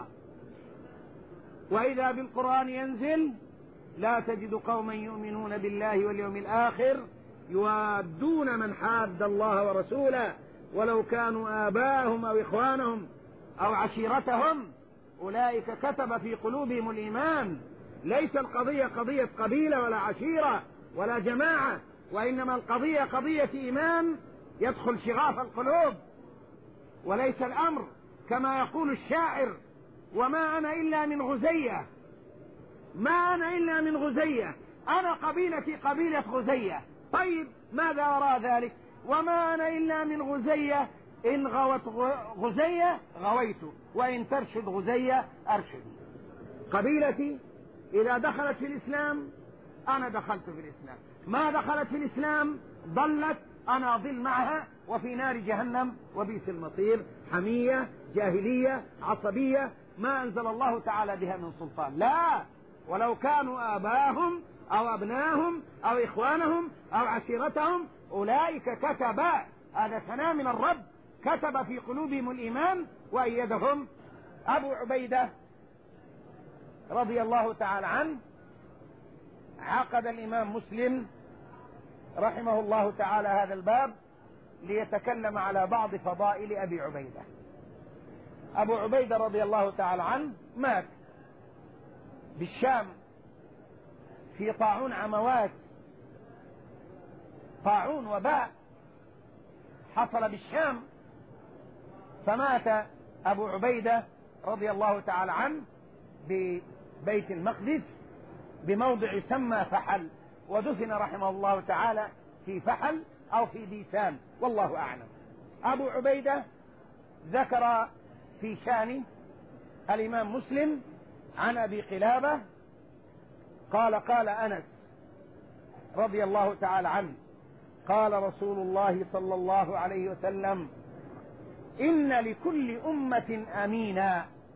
وإذا بالقرآن ينزل: لا تجد قوما يؤمنون بالله واليوم الآخر يوادون من حاد الله ورسوله ولو كانوا آباءهم أو إخوانهم أو عشيرتهم أولئك كتب في قلوبهم الإيمان. ليس القضية قضية قبيلة ولا عشيرة ولا جماعة، وإنما القضية قضية إيمان يدخل شغاف القلوب، وليس الأمر كما يقول الشاعر: وما أنا إلا من غزية، ما أنا إلا من غزية، أنا قبيلتي قبيلة غزية. طيب ماذا وراء ذلك؟ وما أنا إلا من غزية، إن غوت غزية غويت، وإن ترشد غزية أرشد. قبيلتي إذا دخلت في الإسلام أنا دخلت في الإسلام، ما دخلت في الإسلام ضلت، أنا أضل معها وفي نار جهنم وبئس المصير. حمية، جاهلية، عصبية، ما أنزل الله تعالى بها من سلطان. لا، ولو كانوا آباهم أو أبناهم أو إخوانهم أو عشيرتهم أولئك كتب، هذا ثناء من الرب، كتب في قلوبهم الإيمان وأيدهم. أبو عبيدة رضي الله تعالى عنه عقد الإمام مسلم رحمه الله تعالى هذا الباب ليتكلم على بعض فضائل أبي عبيدة. أبو عبيدة رضي الله تعالى عنه مات بالشام في طاعون عمواس، طاعون وباء حصل بالشام، فمات أبو عبيدة رضي الله تعالى عنه ببيت المقدس بموضع يسمى فحل، ودفن رحمه الله تعالى في فحل أو في ديسان، والله أعلم. أبو عبيدة ذكر في شان الإمام مسلم عن أبي قلابة قال: قال أنس رضي الله تعالى عنه: قال رسول الله صلى الله عليه وسلم: إن لكل أمة أمينا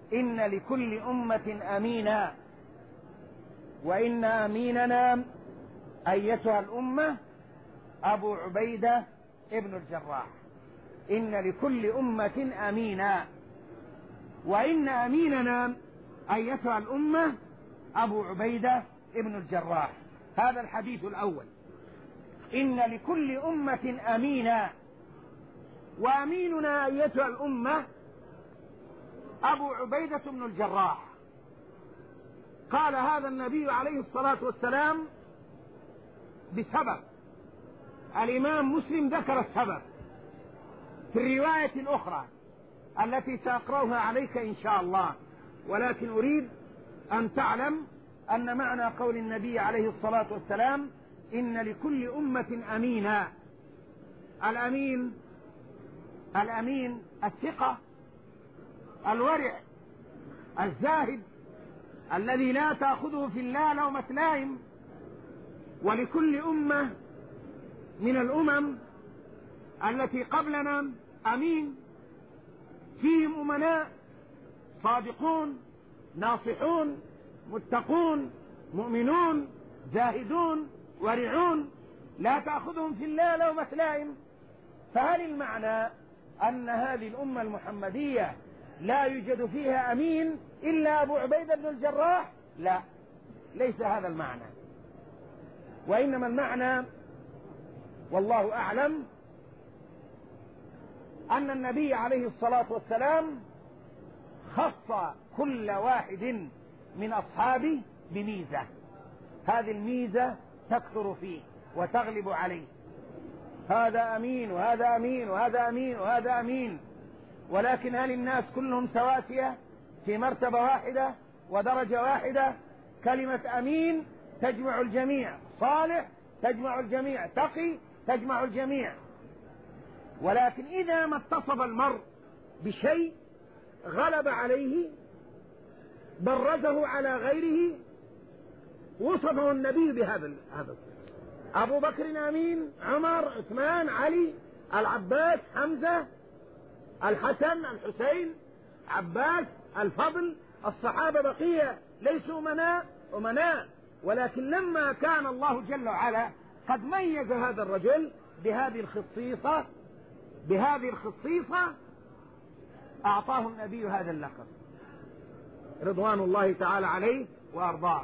إن لكل أمة أمينا، وإن أميننا أيتها الأمة أبو عبيدة ابن الجراح. إن لكل أمة أمينا، وإن أميننا أيتها الأمة أبو عبيدة ابن الجراح. هذا الحديث الأول. إن لكل أمة أمينا، وأميننا أيتها الأمة أبو عبيدة بن الجراح. قال هذا النبي عليه الصلاة والسلام بسبب. الإمام مسلم ذكر السبب في الرواية الأخرى التي سأقرأها عليك إن شاء الله، ولكن أريد أن تعلم أن معنى قول النبي عليه الصلاة والسلام إن لكل أمة أمينا. الأمين الأمين الثقة، الورع، الزاهد، الذي لا تأخذه في الله لومة لائم. ولكل أمة من الأمم التي قبلنا أمين، فيهم أمناء صادقون ناصحون متقون مؤمنون زاهدون ورعون، لا تأخذهم في الله لومة لائم. فهل المعنى أن هذه الأمة المحمدية لا يوجد فيها أمين إلا أبو عبيدة بن الجراح؟ لا، ليس هذا المعنى. وإنما المعنى والله أعلم أن النبي عليه الصلاة والسلام خص كل واحد من أصحابه بميزة، هذه الميزة تكثر فيه وتغلب عليه. هذا أمين وهذا أمين وهذا أمين وهذا أمين، ولكن هل الناس كلهم سواسية في مرتبة واحدة ودرجة واحدة؟ كلمة أمين تجمع الجميع، صالح تجمع الجميع، تقي تجمع الجميع. ولكن إذا ما اتصف المرء بشيء غلب عليه برزه على غيره، وصفه النبي بهذا هذا. أبو بكر أمين، عمر، عثمان، علي، العباس، حمزة، الحسن، الحسين، عباس، الفضل، الصحابة بقية ليسوا أمناء أمناء، ولكن لما كان الله جل وعلا قد ميز هذا الرجل بهذه الخصيصة بهذه الخصيصة أعطاه النبي هذا اللقب رضوان الله تعالى عليه وأرضاه.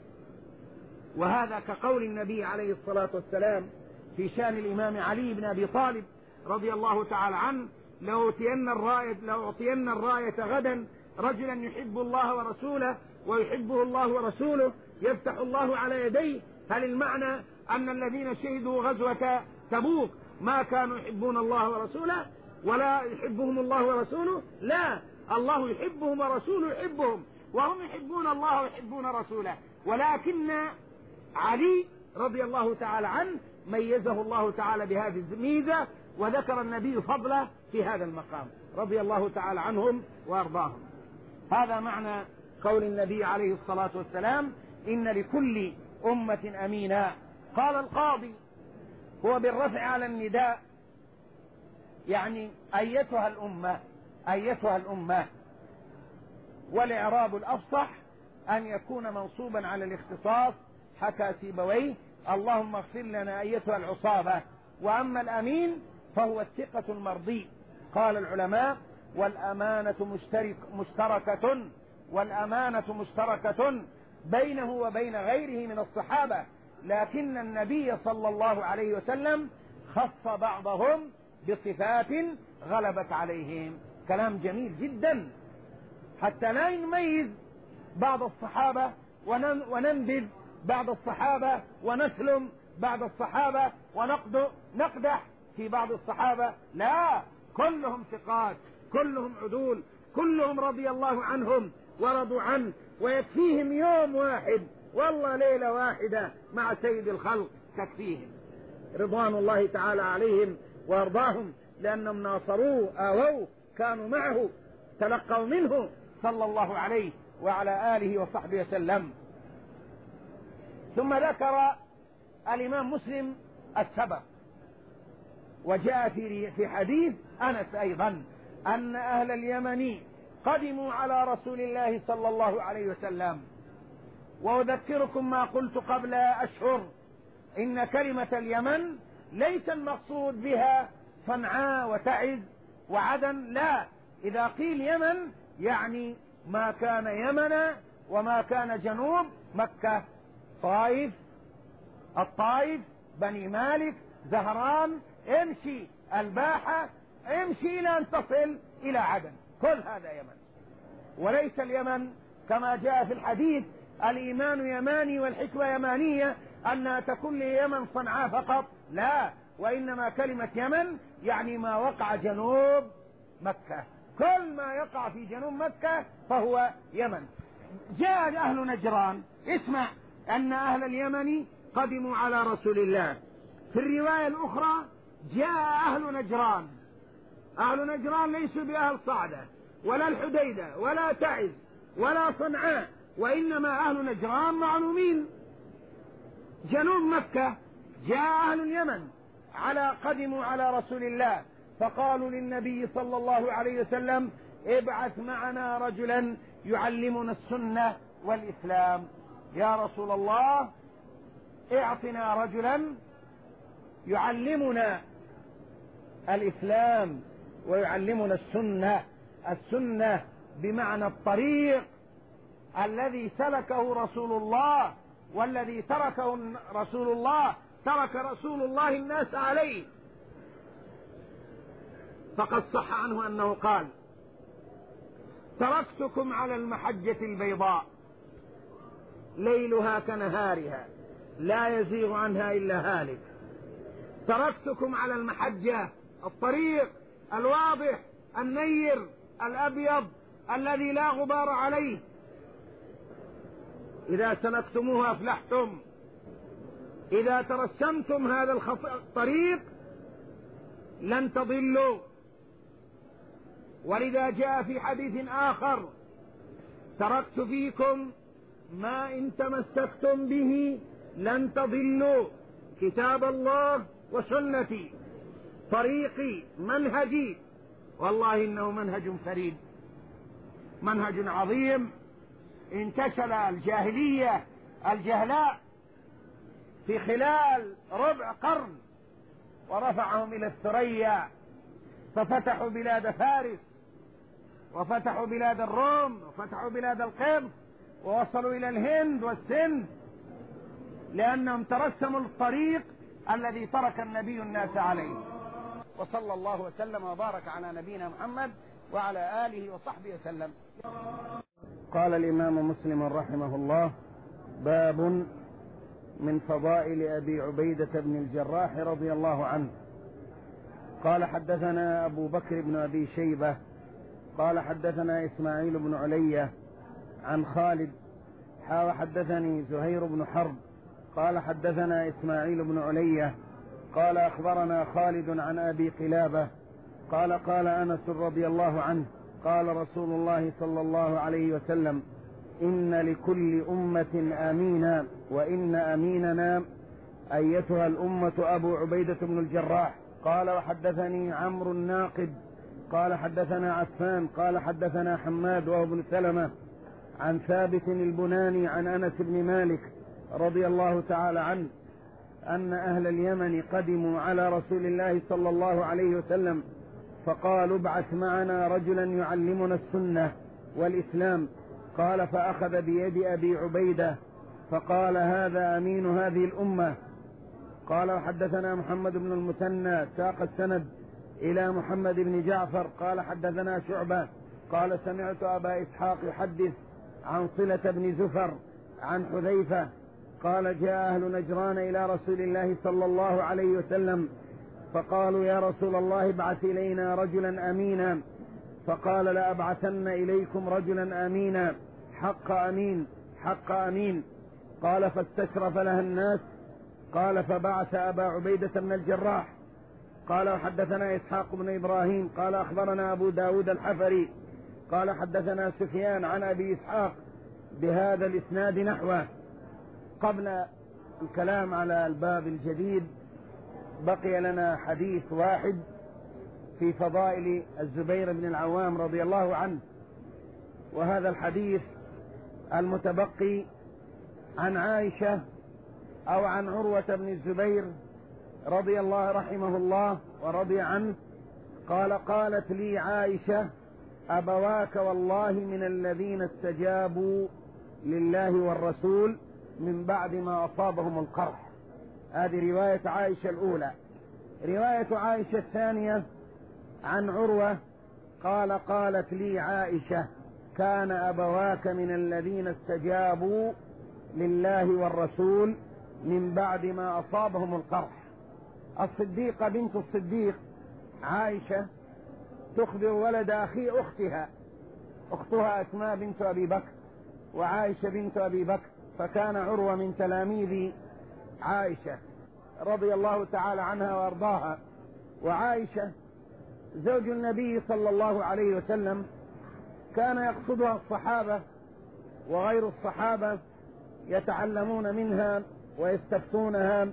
وهذا كقول النبي عليه الصلاة والسلام في شأن الإمام علي بن أبي طالب رضي الله تعالى عنه: لأعطين الراية, لأعطين الراية غدا رجلا يحب الله ورسوله ويحبه الله ورسوله يفتح الله على يديه. هل المعنى أن الذين شهدوا غزوة تبوك ما كانوا يحبون الله ورسوله ولا يحبهم الله ورسوله؟ لا، الله يحبهم ورسوله يحبهم، وهم يحبون الله ويحبون رسوله. ولكن علي رضي الله تعالى عنه ميزه الله تعالى بهذه الميزة، وذكر النبي فضله في هذا المقام رضي الله تعالى عنهم وأرضاهم. هذا معنى قول النبي عليه الصلاة والسلام: إن لكل أمة أمينا. قال القاضي: هو بالرفع على النداء، يعني أيتها الأمة أيتها الأمة، والإعراب الأفصح أن يكون منصوبا على الاختصاص، حكى سيبويه: اللهم اغفر لنا أيتها العصابة. وأما الأمين فهو الثقة المرضي. قال العلماء: والأمانة مشترك مشتركة والأمانة مشتركة بينه وبين غيره من الصحابة، لكن النبي صلى الله عليه وسلم خص بعضهم بصفات غلبت عليهم. كلام جميل جدا، حتى لا نميز بعض الصحابة وننبذ بعض الصحابة ونسلم بعض الصحابة ونقدح في بعض الصحابة. لا، كلهم ثقات، كلهم عدول، كلهم رضي الله عنهم ورضوا عنه، ويكفيهم يوم واحد والله ليلة واحدة مع سيد الخلق تكفيهم رضوان الله تعالى عليهم وارضاهم، لأنهم ناصروه آووه كانوا معه تلقوا منه صلى الله عليه وعلى آله وصحبه وسلم. ثم ذكر الإمام مسلم السبب، وجاء في في حديث أنس أيضا أن أهل اليمن قدموا على رسول الله صلى الله عليه وسلم. وأذكركم ما قلت قبل أشهر، إن كلمة اليمن ليس المقصود بها صنعاء وتعز وعدن، لا، إذا قيل يمن يعني ما كان يمن وما كان جنوب مكة، طائف، الطائف، بني مالك، زهران، امشي الباحة، امشي إلى أن تصل إلى عدن، كل هذا يمن. وليس اليمن كما جاء في الحديث الإيمان يماني والحكمة يمانية أنها تكون ليمن صنعاء فقط، لا، وإنما كلمة يمن يعني ما وقع جنوب مكة، كل ما يقع في جنوب مكة فهو يمن. جاء أهل نجران، اسمع أن أهل اليمن قدموا على رسول الله. في الرواية الأخرى جاء أهل نجران. أهل نجران ليسوا بأهل صعدة ولا الحديدة ولا تعز ولا صنعاء، وإنما أهل نجران معلومين جنوب مكة. جاء أهل اليمن على قدموا على رسول الله، فقالوا للنبي صلى الله عليه وسلم ابعث معنا رجلا يعلمنا السنة والإسلام. يا رسول الله اعطنا رجلا يعلمنا الإسلام ويعلمنا السنة. السنة بمعنى الطريق الذي سلكه رسول الله والذي تركه رسول الله، ترك رسول الله الناس عليه. فقد صح عنه أنه قال تركتكم على المحجة البيضاء ليلها كنهارها لا يزيغ عنها إلا هالك. تركتكم على المحجة، الطريق الواضح النير الأبيض الذي لا غبار عليه، إذا سلكتموها أفلحتم، إذا ترسمتم هذا الطريق لن تضلوا. ولذا جاء في حديث آخر تركت فيكم ما إن تمسكتم به لن تضلوا، كتاب الله وسنتي، طريقي منهجي. والله إنه منهج فريد، منهج عظيم انتشل الجاهلية الجهلاء في خلال ربع قرن ورفعهم إلى الثريا، ففتحوا بلاد فارس وفتحوا بلاد الروم وفتحوا بلاد القبط ووصلوا إلى الهند والسند، لأنهم ترسموا الطريق الذي ترك النبي الناس عليه. وصلى الله وسلم وبارك على نبينا محمد وعلى آله وصحبه وسلم. قال الإمام مسلم رحمه الله: باب من فضائل أبي عبيدة بن الجراح رضي الله عنه. قال حدثنا أبو بكر بن أبي شيبة قال حدثنا إسماعيل بن علية عن خالد حا حدثني زهير بن حرب قال حدثنا إسماعيل بن علية قال أخبرنا خالد عن أبي قلابة قال قال أنس رضي الله عنه قال رسول الله صلى الله عليه وسلم: إن لكل أمة أمينا، وإن أميننا أيتها الأمة أبو عبيدة بن الجراح. قال وحدثني عمرو الناقد قال حدثنا عفان قال حدثنا حماد وهو ابن سلمة عن ثابت البناني عن أنس بن مالك رضي الله تعالى عنه أن أهل اليمن قدموا على رسول الله صلى الله عليه وسلم فقالوا: ابعث معنا رجلا يعلمنا السنة والإسلام. قال فأخذ بيد أبي عبيدة فقال: هذا أمين هذه الأمة. قال وحدثنا محمد بن المثنى ساق السند إلى محمد بن جعفر قال حدثنا شعبة قال سمعت أبا إسحاق يحدث عن صلة بن زفر عن حذيفة قال: جاء أهل نجران إلى رسول الله صلى الله عليه وسلم فقالوا: يا رسول الله ابعث إلينا رجلا أمينا. فقال: لأبعثن إليكم رجلا أمينا، حق أمين حق أمين. قال فاستشرف لها الناس. قال فبعث أبا عبيدة بن الجراح. قال وحدثنا إسحاق بن إبراهيم قال أخبرنا أبو داود الحفري قال حدثنا سفيان عن أبي إسحاق بهذا الإسناد نحوه. قبل الكلام على الباب الجديد بقي لنا حديث واحد في فضائل الزبير بن العوام رضي الله عنه، وهذا الحديث المتبقي عن عائشة أو عن عروة بن الزبير رضي الله رحمه الله ورضي عنه قال: قالت لي عائشة: أبواك والله من الذين استجابوا لله والرسول من بعد ما أصابهم القرح. هذه رواية عائشة الأولى. رواية عائشة الثانية عن عروة قال: قالت لي عائشة: كان أبواك من الذين استجابوا لله والرسول من بعد ما أصابهم القرح. الصديقة بنت الصديق عائشة تخبر ولد أخي أختها، أختها أسماء بنت أبي بكر وعائشة بنت أبي بكر، فكان عروة من تلاميذ عائشة رضي الله تعالى عنها وأرضاها. وعائشة زوج النبي صلى الله عليه وسلم كان يقصدها الصحابة وغير الصحابة يتعلمون منها ويستفتونها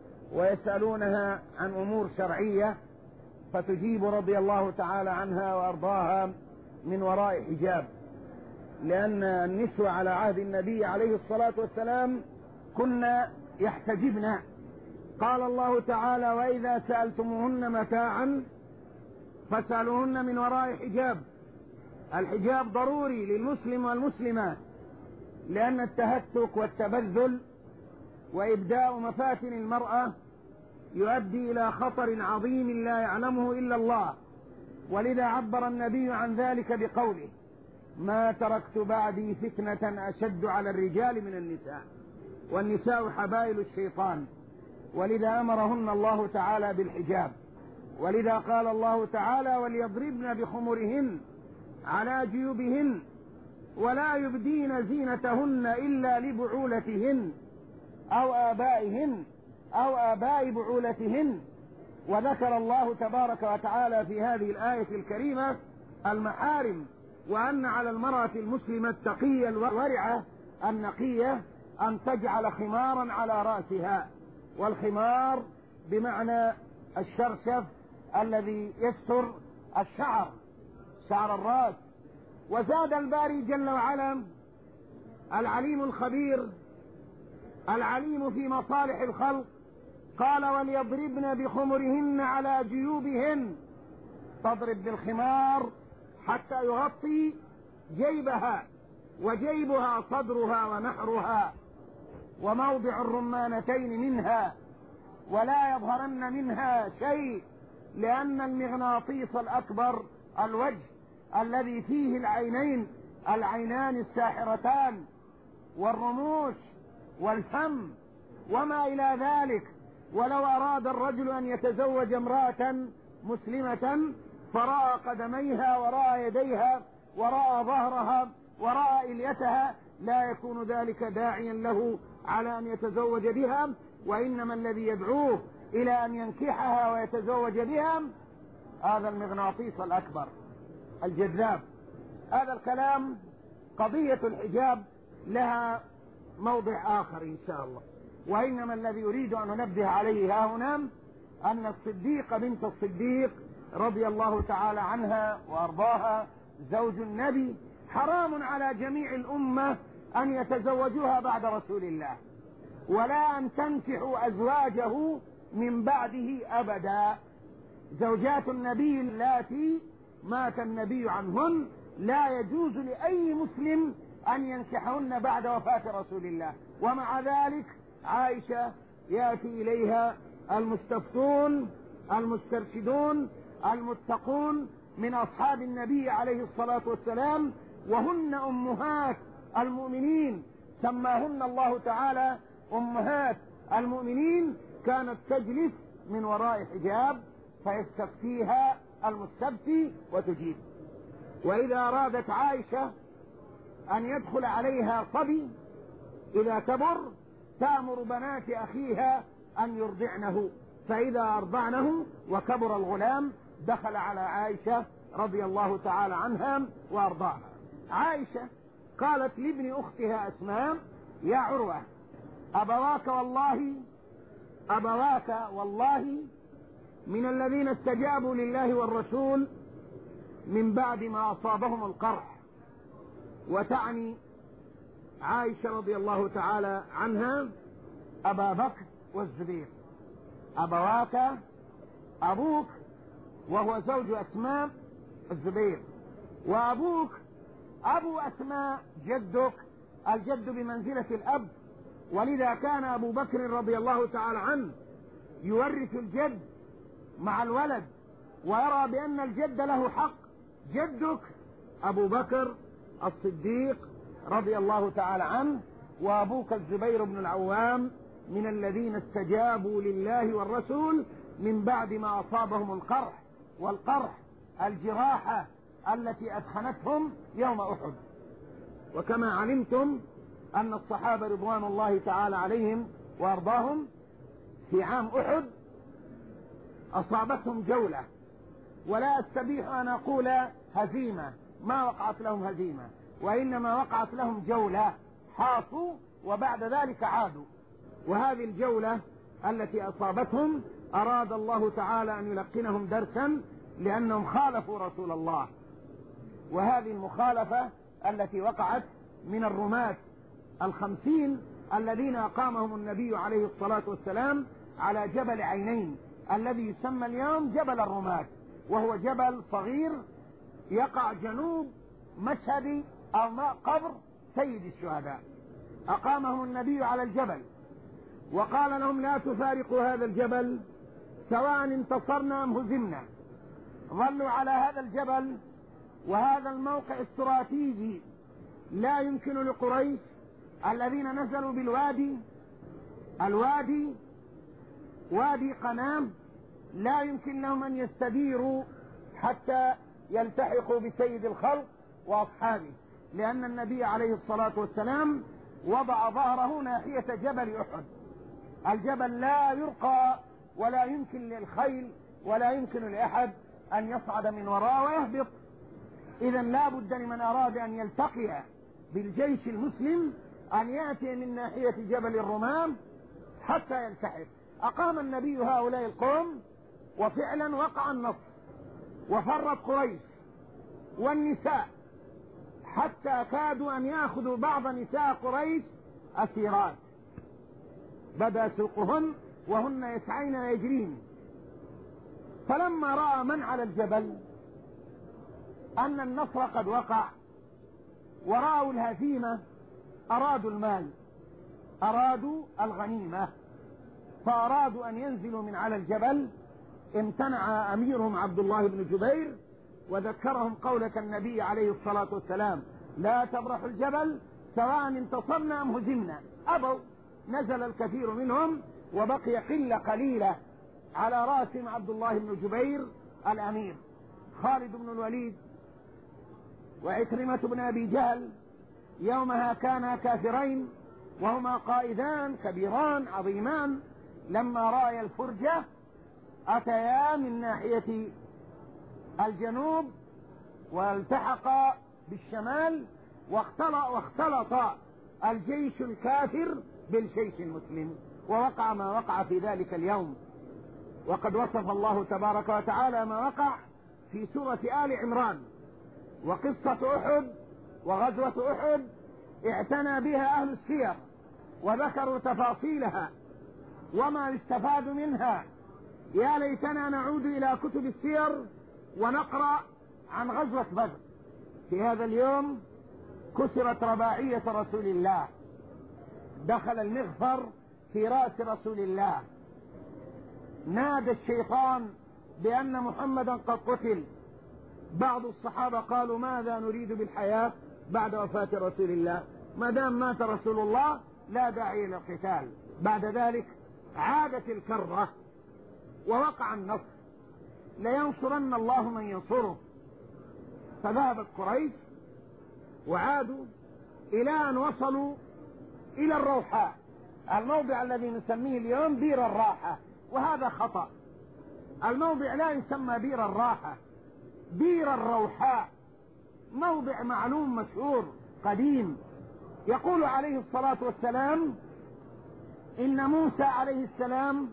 ويسألونها عن أمور شرعية، فتجيب رضي الله تعالى عنها وأرضاها من وراء حجاب، لأن النسوة على عهد النبي عليه الصلاة والسلام كنا يحتجبن. قال الله تعالى: وإذا سألتموهن متاعا فاسألوهن من وراء حجاب. الحجاب ضروري للمسلم والمسلمة، لأن التهتك والتبذل وإبداء مفاتن المرأة يؤدي إلى خطر عظيم لا يعلمه إلا الله، ولذا عبر النبي عن ذلك بقوله: ما تركت بعدي فتنة أشد على الرجال من النساء، والنساء حبائل الشيطان، ولذا أمرهن الله تعالى بالحجاب. ولذا قال الله تعالى: وليضربن بخمرهن على جيوبهن ولا يبدين زينتهن إلا لبعولتهن أو آبائهن أو آباء بعولتهن. وذكر الله تبارك وتعالى في هذه الآية الكريمة المحارم، وأن على المرأة المسلمة التقية الورعة النقية أن تجعل خمارا على رأسها، والخمار بمعنى الشرشف الذي يستر الشعر، شعر الرأس. وزاد الباري جل وعلا العليم الخبير العليم في مصالح الخلق قال: وليضربن بخمرهن على جيوبهن. تضرب بالخمار حتى يغطي جيبها، وجيبها صدرها ونحرها وموضع الرمانتين منها، ولا يظهرن منها شيء، لأن المغناطيس الأكبر الوجه الذي فيه العينين العينان الساحرتان والرموش والفم وما إلى ذلك. ولو أراد الرجل أن يتزوج امرأة مسلمة فرأى قدميها ورأى يديها ورأى ظهرها ورأى إليتها لا يكون ذلك داعيا له على أن يتزوج بها، وإنما الذي يدعوه إلى أن ينكحها ويتزوج بها هذا المغناطيس الأكبر الجذاب. هذا الكلام قضية الحجاب لها موضع آخر إن شاء الله، وإنما الذي أريد أن أنبه عليه ها هنا أن الصديقة بنت الصديق رضي الله تعالى عنها وأرضاها زوج النبي حرام على جميع الأمة أن يتزوجوها بعد رسول الله، ولا أن تنكحوا أزواجه من بعده أبدا. زوجات النبي اللاتي مات النبي عنهن لا يجوز لأي مسلم أن ينكحهن بعد وفاة رسول الله. ومع ذلك عائشة يأتي إليها المستفتون المسترشدون المتقون من أصحاب النبي عليه الصلاة والسلام، وهن أمهات المؤمنين، سماهن الله تعالى أمهات المؤمنين. كانت تجلس من وراء حجاب فيستفتيها المستفتي وتجيب. وإذا أرادت عائشة أن يدخل عليها صبي إذا كبر تأمر بنات أخيها أن يرضعنه، فإذا أرضعنه وكبر الغلام دخل على عائشة رضي الله تعالى عنها وأرضاها. عائشة قالت لابن أختها أسماء: يا عروة، أبواك والله أبواك والله من الذين استجابوا لله والرسول من بعد ما أصابهم القرح. وتعني عائشة رضي الله تعالى عنها أبا بكر والزبير. أبواك، أبوك وهو زوج أسماء الزبير، وأبوك أبو أسماء جدك، الجد بمنزلة الأب، ولذا كان أبو بكر رضي الله تعالى عنه يورث الجد مع الولد ويرى بأن الجد له حق. جدك أبو بكر الصديق رضي الله تعالى عنه، وأبوك الزبير بن العوام من الذين استجابوا لله والرسول من بعد ما أصابهم القرح، والقرح الجراحة التي أدخنتهم يوم أحد. وكما علمتم أن الصحابة رضوان الله تعالى عليهم وأرضاهم في عام أحد أصابتهم جولة، ولا أستبيح أن أقول هزيمة، ما وقعت لهم هزيمة، وإنما وقعت لهم جولة، حاصوا وبعد ذلك عادوا. وهذه الجولة التي أصابتهم أراد الله تعالى أن يلقنهم درسا لأنهم خالفوا رسول الله. وهذه المخالفة التي وقعت من الرماة الخمسين الذين أقامهم النبي عليه الصلاة والسلام على جبل عينين الذي يسمى اليوم جبل الرماة، وهو جبل صغير يقع جنوب مشهد أو قبر سيد الشهداء. أقامهم النبي على الجبل وقال لهم لا تفارقوا هذا الجبل سواء انتصرنا أم هزمنا. ظلوا على هذا الجبل، وهذا الموقع استراتيجي لا يمكن لقريش الذين نزلوا بالوادي، الوادي وادي قنام، لا يمكن لهم أن يستديروا حتى يلتحقوا بسيد الخلق وأصحابه، لأن النبي عليه الصلاة والسلام وضع ظهره ناحية جبل أحد. الجبل لا يرقى ولا يمكن للخيل ولا يمكن لأحد أن يصعد من وراءه ويهبط. إذا لا بد لمن أراد أن يلتقي بالجيش المسلم أن يأتي من ناحية جبل الرمام حتى يلتحق. أقام النبي هؤلاء القوم، وفعلا وقع النصر وفرت قريش والنساء حتى كادوا أن يأخذوا بعض نساء قريش أسيرات، بدا سوقهن وهن يسعين ويجرين. فلما رأى من على الجبل أن النصر قد وقع ورأوا الهزيمة أرادوا المال، أرادوا الغنيمة، فأرادوا أن ينزلوا من على الجبل. امتنع أميرهم عبد الله بن جبير وذكرهم قولة النبي عليه الصلاة والسلام لا تبرحوا الجبل سواء انتصرنا أم هزمنا. أبوا، نزل الكثير منهم وبقي قلة قليلة على رأسهم عبد الله بن جبير الأمير، خالد بن الوليد وعكرمة بن أبي جهل. يومها كانا كافرين وهما قائدان كبيران عظيمان. لما رأي الفرجة أتيا من ناحية الجنوب والتحقا بالشمال، واختلط, واختلط الجيش الكافر بالجيش المسلم، ووقع ما وقع في ذلك اليوم. وقد وصف الله تبارك وتعالى ما وقع في سورة آل عمران. وقصة أحد وغزوة أحد اعتنى بها أهل السير وذكروا تفاصيلها وما يستفاد منها. يا ليتنا نعود إلى كتب السير ونقرأ عن غزوة بدر. في هذا اليوم كسرت رباعية رسول الله، دخل المغفر في رأس رسول الله، نادى الشيطان بأن محمدا قد قتل. بعض الصحابة قالوا ماذا نريد بالحياة بعد وفاة رسول الله؟ ما دام مات رسول الله لا داعي للقتال. بعد ذلك عادت الكرة ووقع النصر، لينصرن الله من ينصره. فذهبت قريش وعادوا إلى أن وصلوا إلى الروحاء، الموضع الذي نسميه اليوم بير الراحة، وهذا خطأ. الموضع لا يسمى بير الراحة، بير الروحاء، موضع معلوم مشهور قديم. يقول عليه الصلاة والسلام إن موسى عليه السلام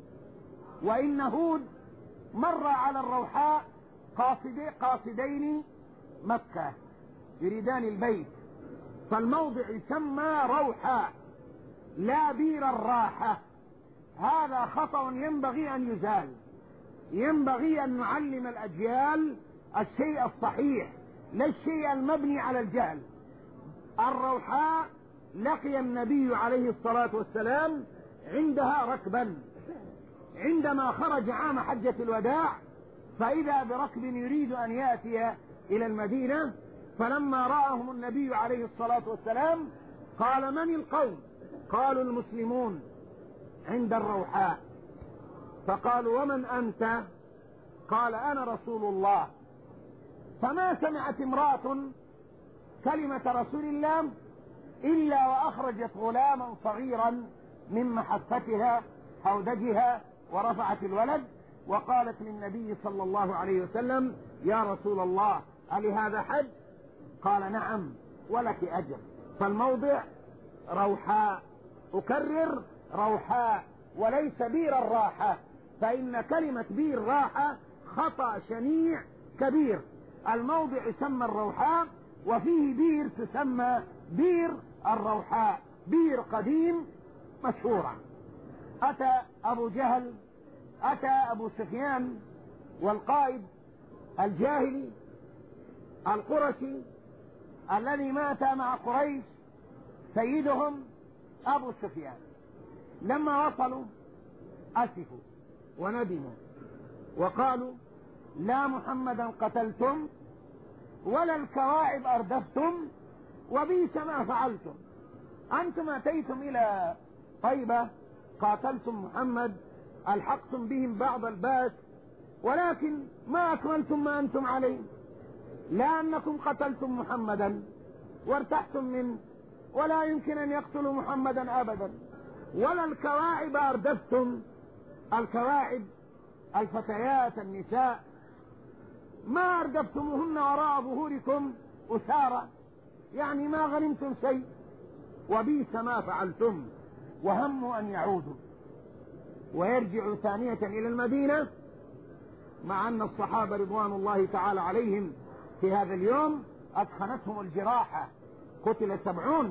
وإن هود مر على الروحاء قاصدي قاصدين مكة يريدان البيت، فالموضع يسمى روحاء لا بير الراحة. هذا خطأ ينبغي أن يزال. ينبغي أن نعلم الأجيال الشيء الصحيح لا الشيء المبني على الجهل. الروحاء لقي النبي عليه الصلاة والسلام عندها ركبا عندما خرج عام حجة الوداع، فإذا بركب يريد أن يأتي إلى المدينة، فلما رآهم النبي عليه الصلاة والسلام قال: من القوم؟ قالوا: المسلمون عند الروحاء. فقالوا: ومن أنت؟ قال: أنا رسول الله. فما سمعت امرأة كلمة رسول الله إلا وأخرجت غلاما صغيرا من محفتها حودجها ورفعت الولد وقالت للنبي صلى الله عليه وسلم: يا رسول الله ألهذا حج؟ قال: نعم ولك أجر. فالموضع روحاء، أكرر روحاء وليس بير الراحة، فإن كلمة بير راحة خطأ شنيع كبير. الموضع يسمى الروحاء وفيه بير تسمى بير الروحاء، بير قديم مشهورة. أتى أبو جهل أتى أبو سفيان والقائد الجاهلي القرشي الذي مات مع قريش سيدهم أبو سفيان، لما وصلوا أسفوا وندموا وقالوا: لا محمدا قتلتم ولا الكواعب أردفتم وبئس ما فعلتم. أنتم أتيتم إلى طيبة قاتلتم محمد، ألحقتم بهم بعض الباس، ولكن ما أكملتم ما أنتم عليه، لا أنكم قتلتم محمدا وارتحتم منه، ولا يمكن أن يقتلوا محمدا أبدا، ولا الكواعب أردفتم. الكواعب الفتيات النساء ما أردفتموهن وراء ظهوركم أسارة، يعني ما غنمتم شيء. وبئس ما فعلتم، وهموا أن يعودوا ويرجعوا ثانية إلى المدينة، مع أن الصحابة رضوان الله تعالى عليهم في هذا اليوم أدخنتهم الجراحة، قتل سبعون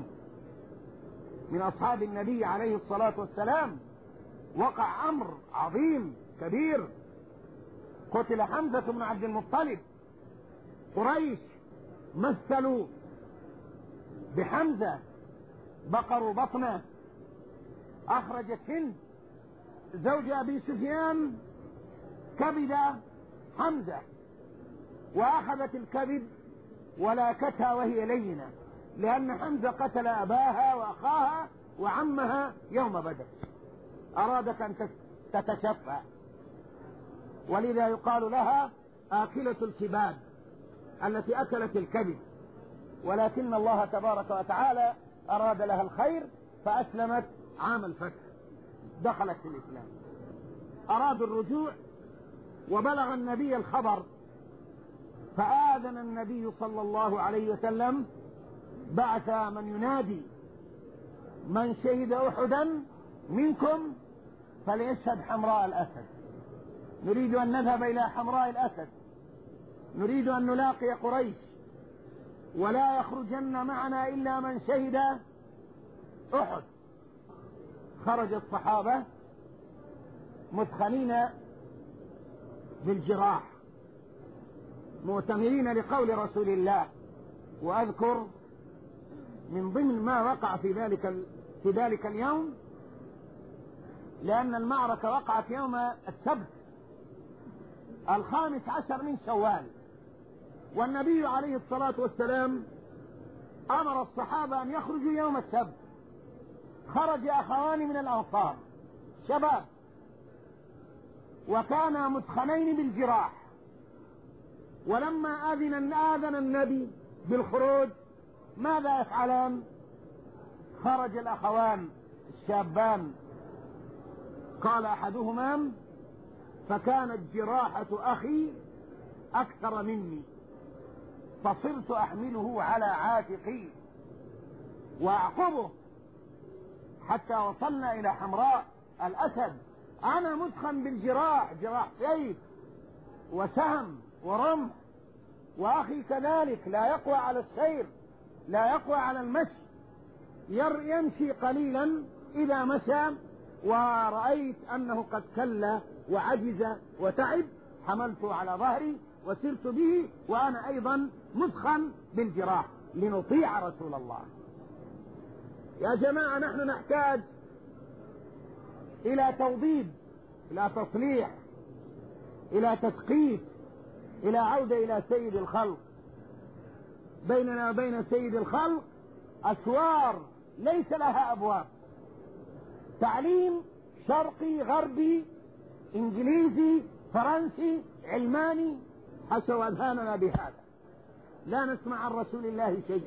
من أصحاب النبي عليه الصلاة والسلام. وقع أمر عظيم كبير، قتل حمزة بن عبد المطلب. قريش مثلوا بحمزة، بقروا بطنه. أخرجت هند زوج أبي سفيان كبد حمزة وأخذت الكبد ولاكتها وهي لينة، لأن حمزة قتل أباها وأخاها وعمها يوم بدر، أرادت أن تتشفى، ولذا يقال لها آكلة الكباد التي أكلت الكبد. ولكن الله تبارك وتعالى أراد لها الخير فأسلمت عام الفتح، دخلت في الإسلام. أرادوا الرجوع وبلغ النبي الخبر، فآذن النبي صلى الله عليه وسلم، بعث من ينادي: من شهد أحدا منكم فليشهد حمراء الأسد. نريد أن نذهب إلى حمراء الأسد، نريد أن نلاقي قريش، ولا يخرجن معنا إلا من شهد أحد. خرج الصحابة مثخنين بالجراح مؤتمرين لقول رسول الله. وأذكر من ضمن ما وقع في ذلك في ذلك اليوم، لأن المعركة وقعت يوم السبت الخامس عشر من شوال، والنبي عليه الصلاة والسلام أمر الصحابة أن يخرجوا يوم السبت. خرج أخوان من الأنصار شباب وكانا مثخنين بالجراح، ولما آذن آذن النبي بالخروج ماذا يفعلان؟ خرج الأخوان الشابان، قال أحدهما: فكانت جراحة أخي أكثر مني فصرت أحمله على عاتقي وأعقبه حتى وصلنا إلى حمراء الأسد. أنا مدخن بالجراح، جراح سيف وسهم ورمح، وأخي كذلك لا يقوى على السير، لا يقوى على المشي، يمشي قليلا، إذا مشى ورأيت أنه قد كل وعجز وتعب حملته على ظهري وسرت به وأنا أيضا مثخن بالجراح لنطيع رسول الله. يا جماعة، نحن نحتاج إلى توضيب، إلى تصليح، إلى تثقيف، إلى عودة إلى سيد الخلق. بيننا وبين سيد الخلق أسوار ليس لها أبواب، تعليم شرقي غربي إنجليزي فرنسي علماني، حشوا أذهاننا بهذا. لا نسمع عن رسول الله شيء،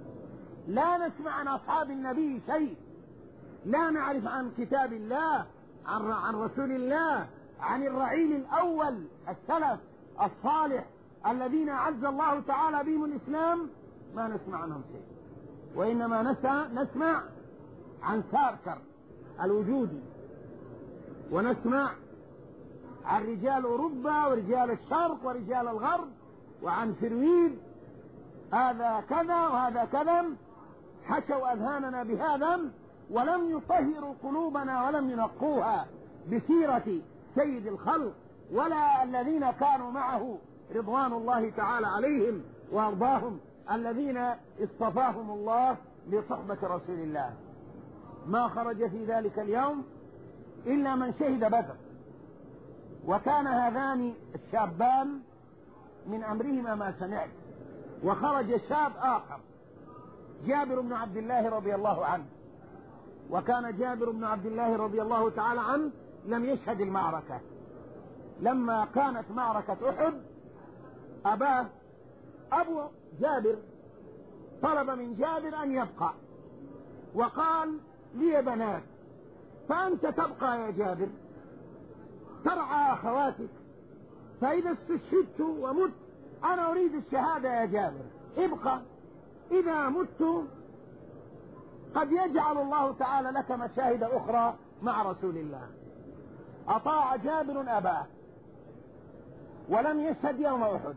لا نسمع عن أصحاب النبي شيء، لا نعرف عن كتاب الله، عن, عن رسول الله، عن الرعيل الأول السلف الصالح الذين عز الله تعالى بهم الإسلام، ما نسمع عنهم شيء. وإنما نسمع عن ساركر الوجودي، ونسمع عن رجال أوروبا ورجال الشرق ورجال الغرب، وعن فرويد هذا كذا وهذا كذا. حشوا أذهاننا بهذا ولم يطهروا قلوبنا ولم ينقوها بسيرة سيد الخلق ولا الذين كانوا معه رضوان الله تعالى عليهم وأرضاهم، الذين اصطفاهم الله لصحبة رسول الله. ما خرج في ذلك اليوم إلا من شهد بدر، وكان هذان الشابان من أمرهما ما سمعت. وخرج شاب آخر جابر بن عبد الله رضي الله عنه، وكان جابر بن عبد الله رضي الله تعالى عنه لم يشهد المعركة. لما كانت معركة أحد أباه أبو جابر طلب من جابر أن يبقى، وقال لي بنات، فأنت تبقى يا جابر ترعى أخواتك، فإذا استشهدت ومت أنا أريد الشهادة يا جابر، ابقى، إذا مت قد يجعل الله تعالى لك مشاهد أخرى مع رسول الله. أطاع جابر أباه ولم يشهد يوم أحد،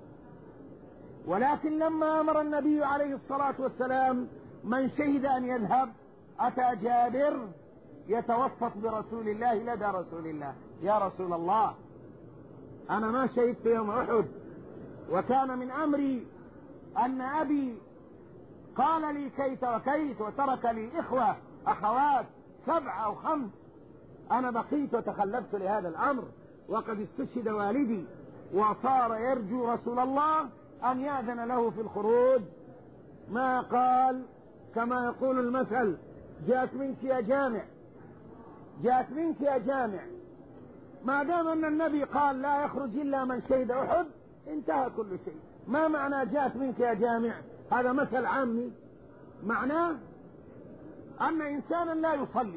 ولكن لما أمر النبي عليه الصلاة والسلام من شهد أن يذهب، أتى جابر يتوسط برسول الله لدى رسول الله: يا رسول الله، أنا ما شهدت يوم أحد، وكان من أمري أن أبي قال لي كيت وكيت، وترك لي إخوة أخوات سبع أو خمس، أنا بقيت وتخلفت لهذا الأمر، وقد استشهد والدي. وصار يرجو رسول الله أن يأذن له في الخروج. ما قال كما يقول المثل: جاءت منك يا جامع، جاءت منك يا جامع. ما دام أن النبي قال لا يخرج إلا من شهد أحد، انتهى كل شيء. ما معنى جاءت منك يا جامع؟ هذا مثل عامي، معناه أن إنسانا لا يصلي،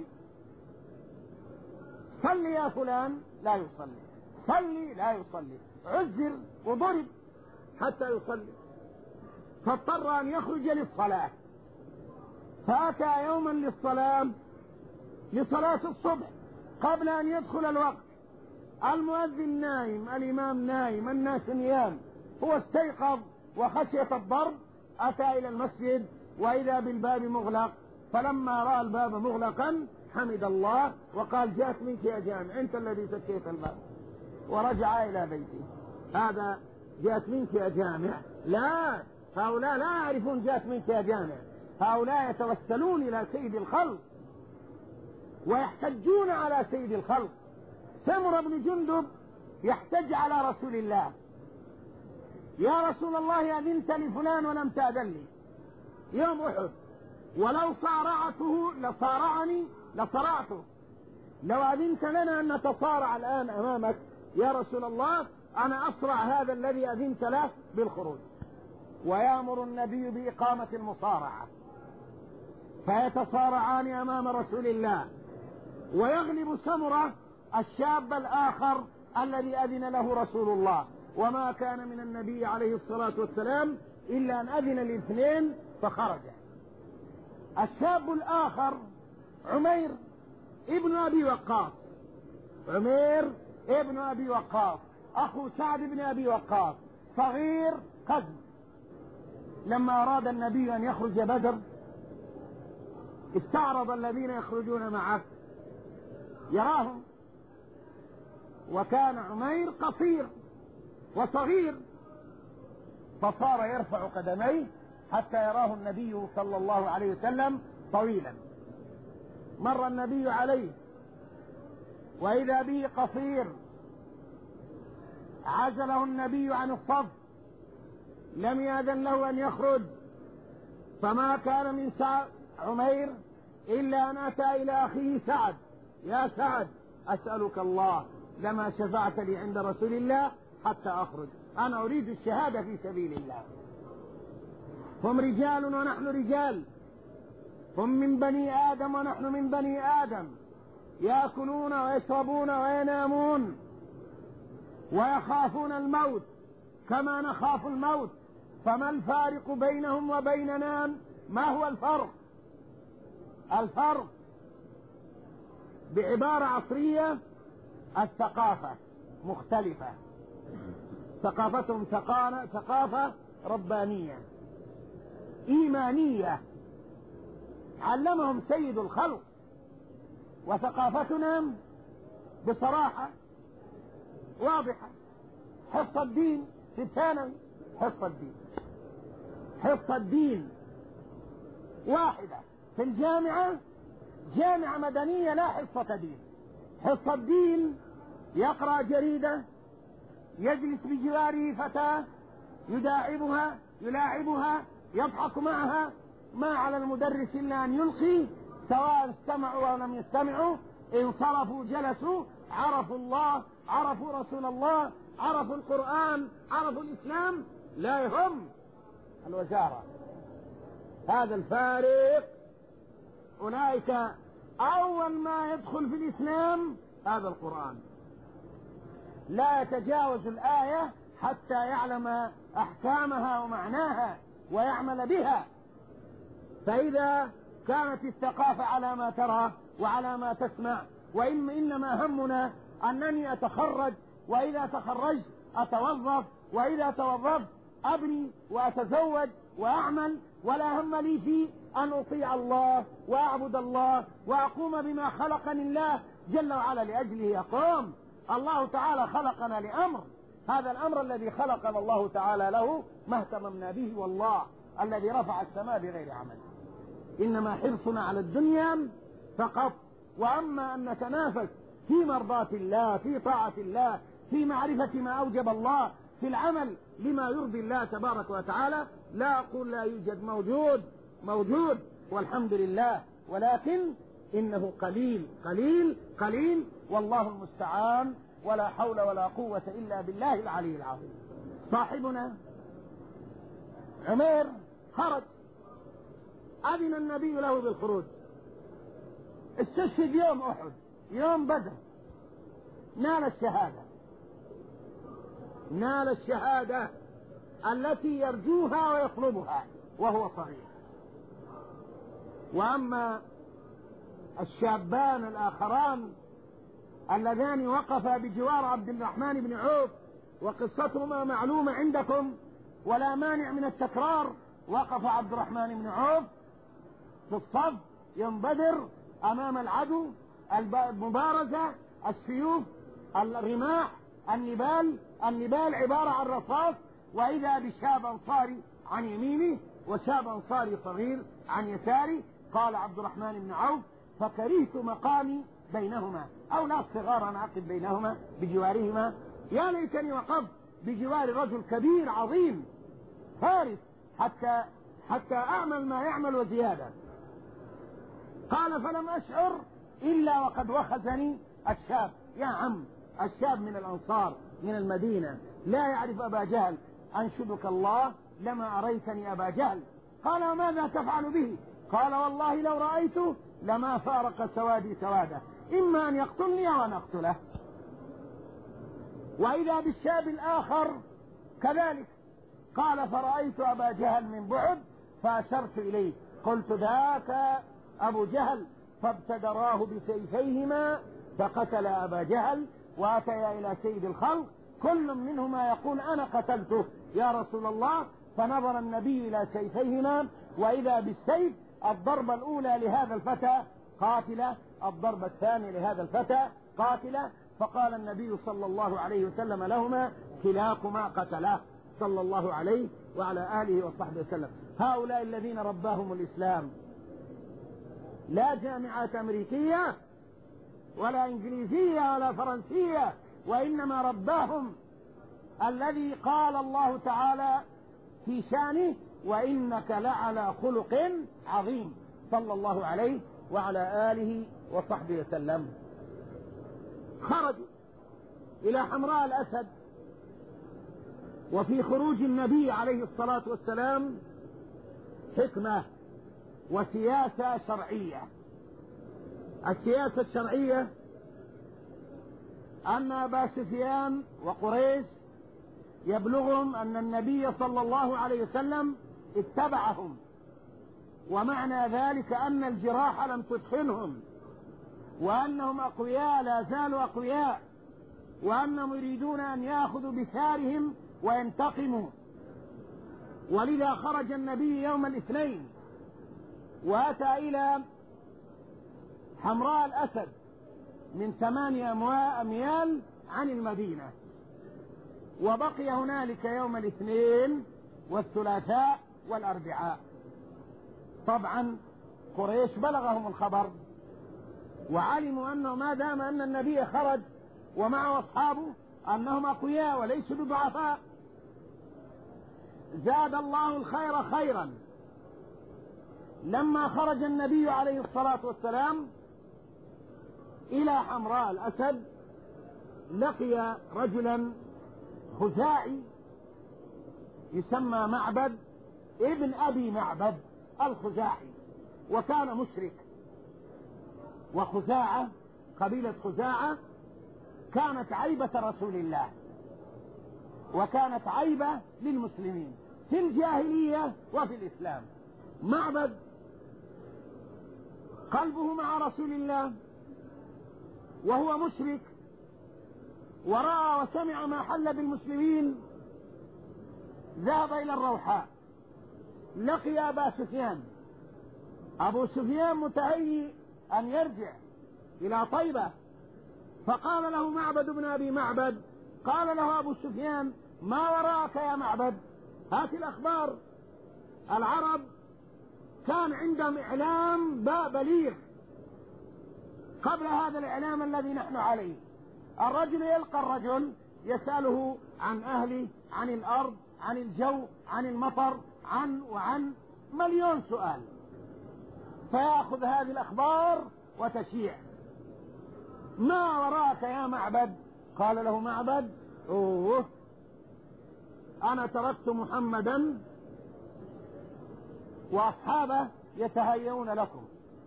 صلي يا فلان، لا يصلي، صلي، لا يصلي، عذر وضرب حتى يصلي، فاضطر أن يخرج للصلاة، فأتى يوما للصلاة لصلاة الصبح قبل أن يدخل الوقت، المؤذن نايم، الإمام نايم، الناس نيام، هو استيقظ وخشية الضرب أتى إلى المسجد وإذا بالباب مغلق، فلما رأى الباب مغلقا حمد الله وقال: جاءت منك يا جامع، أنت الذي سكيت الباب، ورجع إلى بيته. هذا جاءت منك يا جامع. لا، هؤلاء لا يعرفون جاءت منك يا جامع، هؤلاء يتوسلون إلى سيد الخلق ويحتجون على سيد الخلق. سمر بن جندب يحتج على رسول الله: يا رسول الله، أذنت لفلان ولم تأذن لي يوم أحد، ولو صارعته لصارعني لصرعته، لو أذنت لنا أن نتصارع الآن أمامك يا رسول الله أنا أصرع هذا الذي أذنت له بالخروج. ويأمر النبي بإقامة المصارعة، فيتصارعان أمام رسول الله، ويغلب سمرة الشاب الآخر الذي أذن له رسول الله. وما كان من النبي عليه الصلاة والسلام إلا أن أذن الاثنين فخرج. الشاب الآخر عمير ابن أبي وقاص، عمير ابن أبي وقاص أخو سعد بن أبي وقاص، صغير قد لما أراد النبي أن يخرج بدر استعرض الذين يخرجون معه يراهم، وكان عمير قصير وصغير، فصار يرفع قدميه حتى يراه النبي صلى الله عليه وسلم طويلا. مر النبي عليه وإذا به قصير، عزله النبي عن الصف، لم يأذن له أن يخرج، فما كان من سعد عمير إلا أن أتى إلى أخيه سعد: يا سعد أسألك الله، لما شفعت لي عند رسول الله حتى أخرج، أنا أريد الشهادة في سبيل الله. هم رجال ونحن رجال، هم من بني آدم ونحن من بني آدم، يأكلون ويشربون وينامون ويخافون الموت كما نخاف الموت، فما الفارق بينهم وبيننا؟ ما هو الفرق؟ الفرق بعبارة عصرية: الثقافة مختلفة. ثقافتهم ثقافة ربانية إيمانية علمهم سيد الخلق، وثقافتنا بصراحة واضحة: حفظ الدين في الثانوي، حفظ الدين حفظ الدين واحدة، في الجامعة جامعة مدنية لا حفظة دين. حفظ الدين يقرأ جريدة، يجلس بجواره فتاة يداعبها يلاعبها يضحك معها، ما على المدرس إلا أن يلقي، سواء استمعوا أو لم يستمعوا، انصرفوا جلسوا، عرفوا الله، عرفوا رسول الله، عرفوا القرآن، عرفوا الإسلام، لا يهم الوزارة. هذا الفارق. أولئك أول ما يدخل في الإسلام هذا القرآن، لا يتجاوز الآية حتى يعلم أحكامها ومعناها ويعمل بها. فإذا كانت الثقافة على ما ترى وعلى ما تسمع، وإن إنما همنا أنني أتخرج، وإذا تخرجت أتوظف، وإذا توظفت أبني وأتزوج وأعمل، ولا هم لي في أن أطيع الله وأعبد الله وأقوم بما خلقني الله جل وعلا لأجله يقوم. الله تعالى خلقنا لأمر، هذا الأمر الذي خلقنا الله تعالى له ما اهتممنا به، والله الذي رفع السماء بغير عمل. إنما حرصنا على الدنيا فقط، وأما أن نتنافس في مرضاة الله، في طاعة الله، في معرفة ما أوجب الله، في العمل لما يرضي الله تبارك وتعالى، لا أقول لا يوجد، موجود موجود والحمد لله، ولكن إنه قليل قليل قليل، والله المستعان، ولا حول ولا قوة إلا بالله العلي العظيم. صاحبنا عمير خرج، أذن النبي له بالخروج، استشهد يوم أحد، يوم بدر، نال الشهادة، نال الشهادة التي يرجوها ويطلبها وهو صغير. وأما الشابان الآخران اللذان وقفا بجوار عبد الرحمن بن عوف، وقصتهما معلومة عندكم ولا مانع من التكرار، وقف عبد الرحمن بن عوف في الصف يوم بدر أمام العدو، المبارزة، السيوف، الرماح، النبال، النبال عبارة عن رصاص، وإذا بشاب أنصاري عن يمينه وشاب أنصاري صغير عن يساره. قال عبد الرحمن بن عوف: فكرهت مقامي بينهما، أو لا صغار أنا أقف بينهما بجوارهما، يا ليتني وقفت بجوار رجل كبير عظيم فارس حتى حتى أعمل ما يعمل وزيادة. قال: فلم أشعر إلا وقد وخزني الشاب. يا عم، الشاب من الأنصار من المدينة لا يعرف أبا جهل، أنشدك الله لما أريتني أبا جهل. قال: وماذا تفعل به؟ قال: والله لو رأيته لما فارق سوادي سواده، إما أن يقتلني أو أن أقتله. وإذا بالشاب الآخر كذلك، قال: فرأيت أبا جهل من بعد فأشرت إليه، قلت: ذاك أبو جهل، فابتدراه بسيفيهما فقتل أبا جهل، وأتيا إلى سيد الخلق، كل منهما يقول: أنا قتلته يا رسول الله، فنظر النبي إلى سيفيهما وإذا بالسيف الضربة الأولى لهذا الفتى قاتلة، الضربة الثانية لهذا الفتى قاتلة، فقال النبي صلى الله عليه وسلم لهما كلاكما قتلاه صلى الله عليه وعلى آله وصحبه وسلم. هؤلاء الذين رباهم الإسلام، لا جامعات أمريكية ولا إنجليزية ولا فرنسية، وإنما رباهم الذي قال الله تعالى في شانه وإنك لعلى خلق عظيم صلى الله عليه وعلى آله وصحبه وسلم. خرجوا إلى حمراء الأسد، وفي خروج النبي عليه الصلاة والسلام حكمة وسياسة شرعية. السياسة الشرعية أن أبا سفيان وقريش يبلغهم أن النبي صلى الله عليه وسلم اتبعهم، ومعنى ذلك أن الجراح لم تدخلهم، وأنهم أقوياء لا زالوا أقوياء، وأنهم يريدون أن يأخذوا بثارهم وينتقموا. ولذا خرج النبي يوم الاثنين وأتى إلى حمراء الأسد من ثمانية أميال عن المدينة، وبقي هنالك يوم الاثنين والثلاثاء والأربعاء. طبعا قريش بلغهم الخبر وعلموا أنه ما دام أن النبي خرج ومعه أصحابه أنهم أقوياء وليسوا بضعفاء. زاد الله الخير خيرا، لما خرج النبي عليه الصلاة والسلام إلى حمراء الأسد لقي رجلا خزاعي يسمى معبد ابن أبي معبد الخزاعي، وكان مشرك. وخزاعة قبيلة خزاعة كانت عيبة رسول الله، وكانت عيبة للمسلمين في الجاهلية وفي الإسلام. معبد قلبه مع رسول الله وهو مشرك، ورأى وسمع ما حل بالمسلمين، ذهب إلى الروحاء، لقي أبا سفيان. أبو سفيان متهيئ أن يرجع إلى طيبة، فقال له معبد بن أبي معبد، قال له أبو سفيان ما وراءك يا معبد؟ هات الأخبار. العرب كان عندهم إعلام بليغ قبل هذا الإعلام الذي نحن عليه. الرجل يلقى الرجل يسأله عن أهله، عن الأرض، عن الجو، عن المطر، عن وعن مليون سؤال، فيأخذ هذه الأخبار وتشيع. ما وراك يا معبد؟ قال له معبد أوه أنا تركت محمدا وأصحابه يتهيئون لكم،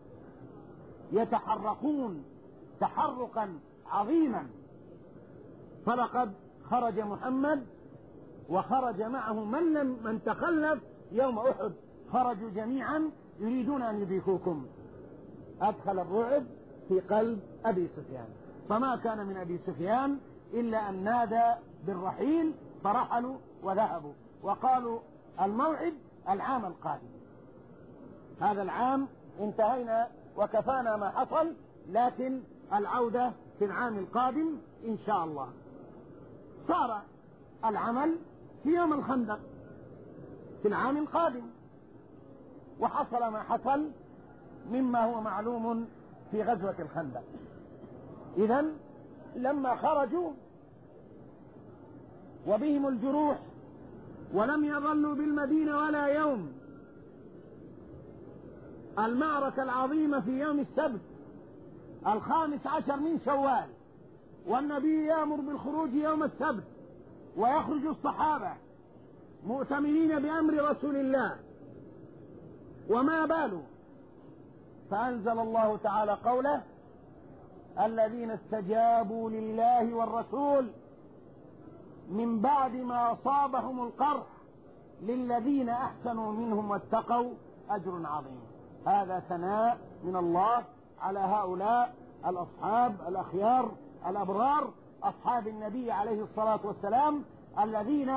يتحرقون تحرقا عظيما، فلقد خرج محمد وخرج معه من لم من تخلف يوم أحد، خرجوا جميعا يريدون أن يذيقوكم. أدخل الرعب في قلب أبي سفيان، فما كان من أبي سفيان إلا أن نادى بالرحيل، فرحلوا وذهبوا وقالوا الموعد العام القادم. هذا العام انتهينا وكفانا ما حصل، لكن العودة في العام القادم إن شاء الله. صار العمل في يوم الخندق في العام القادم، وحصل ما حصل مما هو معلوم في غزوة الخندق. إذن لما خرجوا وبهم الجروح ولم يظلوا بالمدينة ولا يوم، المعركة العظيمة في يوم السبت الخامس عشر من شوال، والنبي يأمر بالخروج يوم السبت، ويخرج الصحابة مؤتمنين بأمر رسول الله، وما بالوا، فأنزل الله تعالى قوله الذين استجابوا لله والرسول من بعد ما أصابهم القرح للذين أحسنوا منهم واتقوا أجر عظيم. هذا ثناء من الله على هؤلاء الأصحاب الأخيار الأبرار، أصحاب النبي عليه الصلاة والسلام، الذين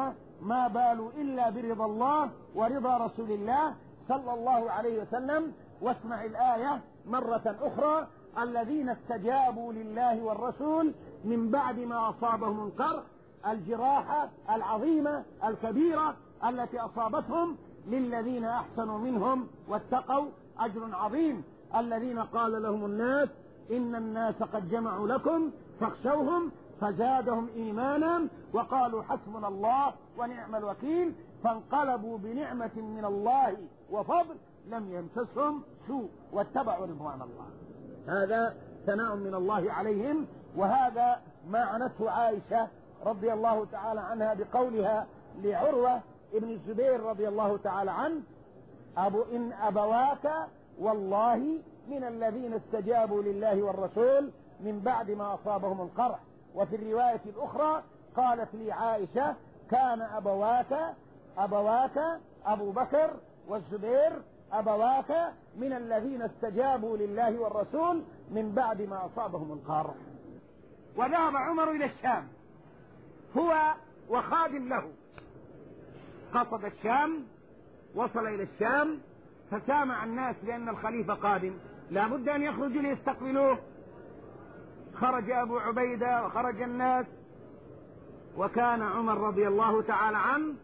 ما بالوا إلا برضا الله ورضا رسول الله صلى الله عليه وسلم. واسمع الآية مرة أخرى: الذين استجابوا لله والرسول من بعد ما أصابهم القرح، الجراحة العظيمة الكبيرة التي أصابتهم للذين أحسنوا منهم واتقوا أجر عظيم. الذين قال لهم الناس إن الناس قد جمعوا لكم فاخشوهم فزادهم إيمانا وقالوا حسبنا الله ونعم الوكيل، فانقلبوا بنعمة من الله وفضل لم يمسسهم سوء واتبعوا رضوان الله. هذا ثناء من الله عليهم، وهذا ما عنته عائشة رضي الله تعالى عنها بقولها لعروة ابن الزبير رضي الله تعالى عنه: أبو إن أبواك والله من الذين استجابوا لله والرسول من بعد ما أصابهم القرح. وفي الرواية الأخرى قالت لي عائشة: كان أبواك أبواك أبو بكر والزبير أبواك من الذين استجابوا لله والرسول من بعد ما أصابهم القرح. وذهب عمر إلى الشام هو وخادم له، قصد الشام، وصل إلى الشام فسامع الناس بأن الخليفة قادم، لا بد أن يخرجوا ليستقبلوه. خرج أبو عبيدة وخرج الناس، وكان عمر رضي الله تعالى عنه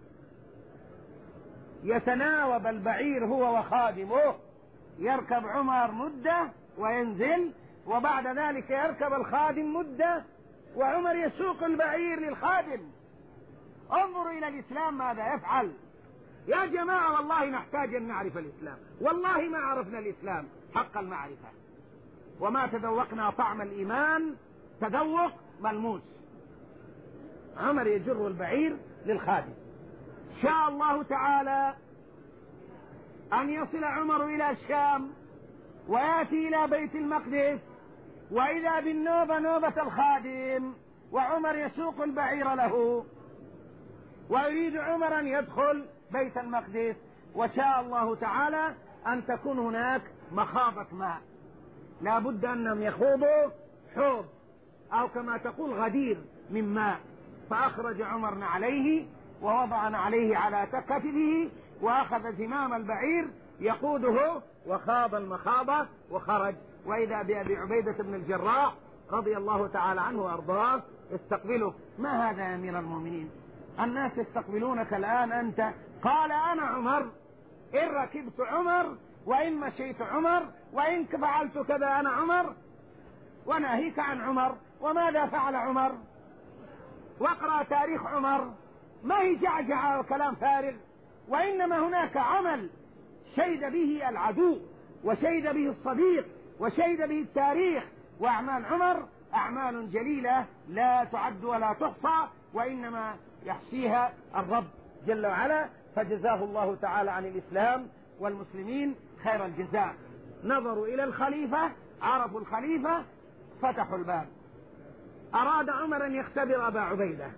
يتناوب البعير هو وخادمه، يركب عمر مدة وينزل، وبعد ذلك يركب الخادم مدة وعمر يسوق البعير للخادم. انظروا إلى الإسلام ماذا يفعل. يا جماعة والله نحتاج أن نعرف الإسلام، والله ما عرفنا الإسلام حق المعرفة، وما تذوقنا طعم الإيمان تذوق ملموس. عمر يجر البعير للخادم. شاء الله تعالى أن يصل عمر إلى الشام ويأتي إلى بيت المقدس، وإذا بالنوبة نوبة الخادم، وعمر يسوق البعير له، ويريد عمر أن يدخل بيت المقدس، وشاء الله تعالى أن تكون هناك مخاضة ماء، لا بد أنهم يخوضوا حوض أو كما تقول غدير من ماء. فأخرج عمر عليه ووضع عليه على كتفه وأخذ زمام البعير يقوده وخاض المخاضة وخرج. وإذا بأبي عبيدة بن الجراح رضي الله تعالى عنه وأرضاه استقبله. ما هذا يا أمير المؤمنين؟ الناس يستقبلونك الآن أنت. قال: أنا عمر، إن ركبت عمر، وإن مشيت عمر، وإن فعلت كذا أنا عمر، وناهيك عن عمر. وماذا فعل عمر؟ واقرأ تاريخ عمر، ما هي جعجعة وكلام فارغ، وإنما هناك عمل شهد به العدو وشهد به الصديق وشهد به التاريخ. وأعمال عمر أعمال جليلة لا تعد ولا تحصى، وإنما يحصيها الرب جل وعلا. فجزاه الله تعالى عن الإسلام والمسلمين خير الجزاء. نظروا إلى الخليفة، عرفوا الخليفة، فتحوا الباب. أراد عمر أن يختبر أبا عبيدة،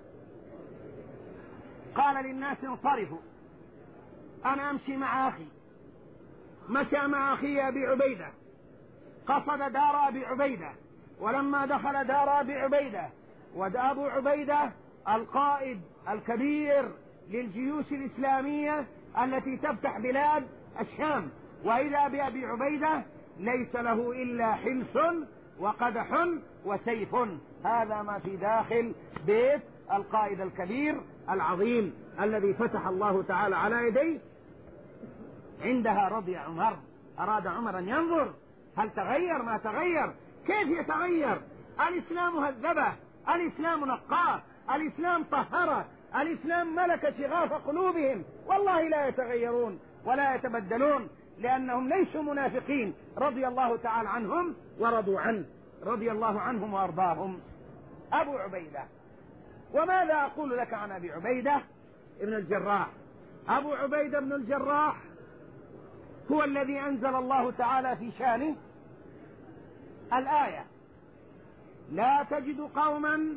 قال للناس: انصرفوا، أنا أمشي مع أخي. مشى مع أخي أبي عبيدة، قصد دار أبي عبيدة، ولما دخل دار أبي عبيدة، وأبو عبيدة القائد الكبير للجيوش الإسلامية التي تفتح بلاد الشام، وإذا بأبي عبيدة ليس له إلا حلس وقدح وسيف. هذا ما في داخل بيت القائد الكبير العظيم الذي فتح الله تعالى على يديه. عندها رضي عمر. أراد عمر أن ينظر هل تغير ما تغير، كيف يتغير. الإسلام هذبه، الإسلام نقاه، الإسلام طهره، الإسلام ملك شغاف قلوبهم. والله لا يتغيرون ولا يتبدلون، لأنهم ليسوا منافقين. رضي الله تعالى عنهم ورضوا عنه، رضي الله عنهم وأرضاهم. أبو عبيدة. وماذا أقول لك عن أبي عبيدة ابن الجراح؟ أبو عبيدة بن الجراح هو الذي أنزل الله تعالى في شانه الآية: لا تجد قوما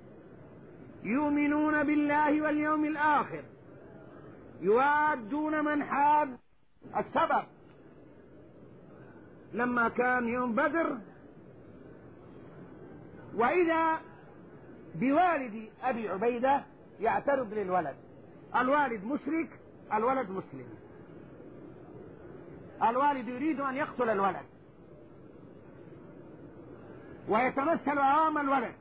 يؤمنون بالله واليوم الآخر يوادون من حاد. السبب لما كان يوم بدر، وإذا بوالد أبي عبيدة يعترض للولد، الوالد مشرك، الولد مسلم. الوالد يريد أن يقتل الولد ويتمثل أمام الولد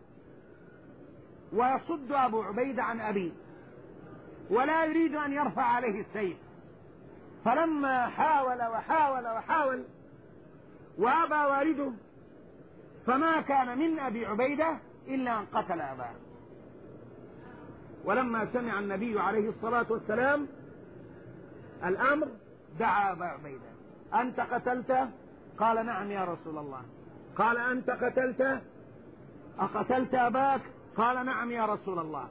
ويصد أبو عبيدة عن أبيه ولا يريد أن يرفع عليه السيف، فلما حاول وحاول وحاول وأبى والده فما كان من أبي عبيدة إلا أن قتل أباه. ولما سمع النبي عليه الصلاة والسلام الأمر دعا أبا عبيدة: أنت قتلت؟ قال: نعم يا رسول الله. قال: أنت قتلت؟ أقتلت أباك؟ قال: نعم يا رسول الله.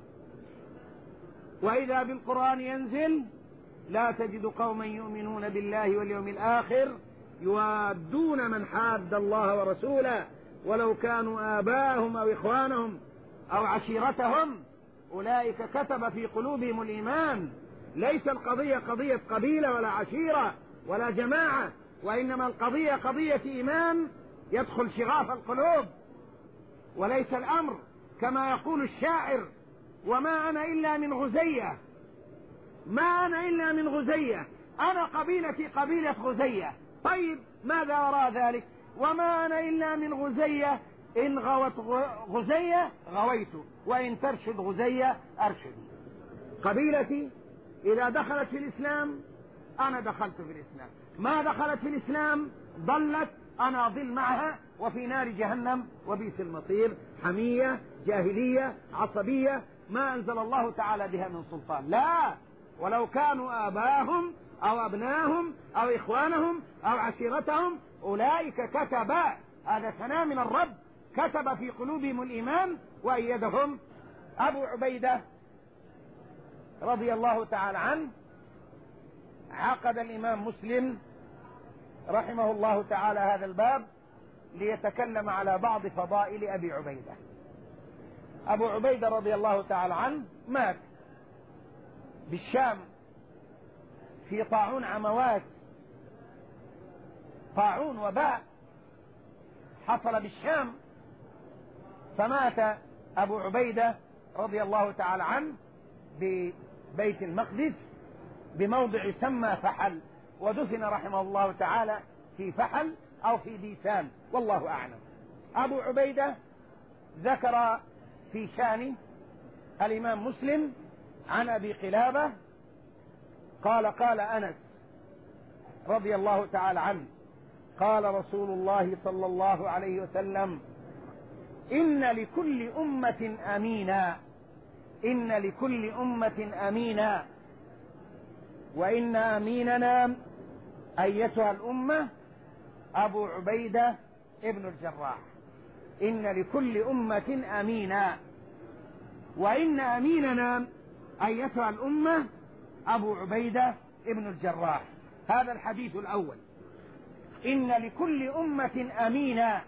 وإذا بالقرآن ينزل: لا تجد قوما يؤمنون بالله واليوم الآخر يوادون من حاد الله ورسوله ولو كانوا آباءهم أو إخوانهم أو عشيرتهم أولئك كتب في قلوبهم الإيمان. ليس القضية قضية قبيلة ولا عشيرة ولا جماعة، وإنما القضية قضية إيمان يدخل شغاف القلوب، وليس الأمر كما يقول الشاعر: وما أنا إلا من غزية، ما أنا إلا من غزية، أنا قبيلتي قبيلة غزية. طيب ماذا وراء ذلك؟ وما أنا إلا من غزية، إن غوت غزية غويت، وإن ترشد غزية أرشد. قبيلتي إذا دخلت في الإسلام أنا دخلت في الإسلام، ما دخلت في الإسلام ضلت، أنا أضل معها وفي نار جهنم وبئس المصير. حمية، جاهلية، عصبية، ما أنزل الله تعالى بها من سلطان. لا، ولو كانوا آباهم أو أبناهم أو إخوانهم أو عشيرتهم أولئك كتب، هذا ثناء من الرب، كتب في قلوبهم الإيمان وأيدهم. أبو عبيدة رضي الله تعالى عنه عقد الإمام مسلم رحمه الله تعالى هذا الباب ليتكلم على بعض فضائل أبي عبيدة. أبو عبيدة رضي الله تعالى عنه مات بالشام في طاعون عمواس، طاعون وباء حصل بالشام، فمات أبو عبيدة رضي الله تعالى عنه ببيت المقدس بموضع يسمى فحل، ودفن رحمه الله تعالى في فحل أو في ديسان، والله أعلم. أبو عبيدة ذكر في شان الإمام مسلم عن أبي قلابة قال: قال أنس رضي الله تعالى عنه: قال رسول الله صلى الله عليه وسلم: إن لكل أمة أمينا، إن لكل أمة أمينا، وإن أميننا أيتها الأمة أبو عبيدة ابن الجراح. إن لكل أمة أمينا، وإن أميننا أيتها الأمة أبو عبيدة ابن الجراح. هذا الحديث الأول: إن لكل أمة أمينا،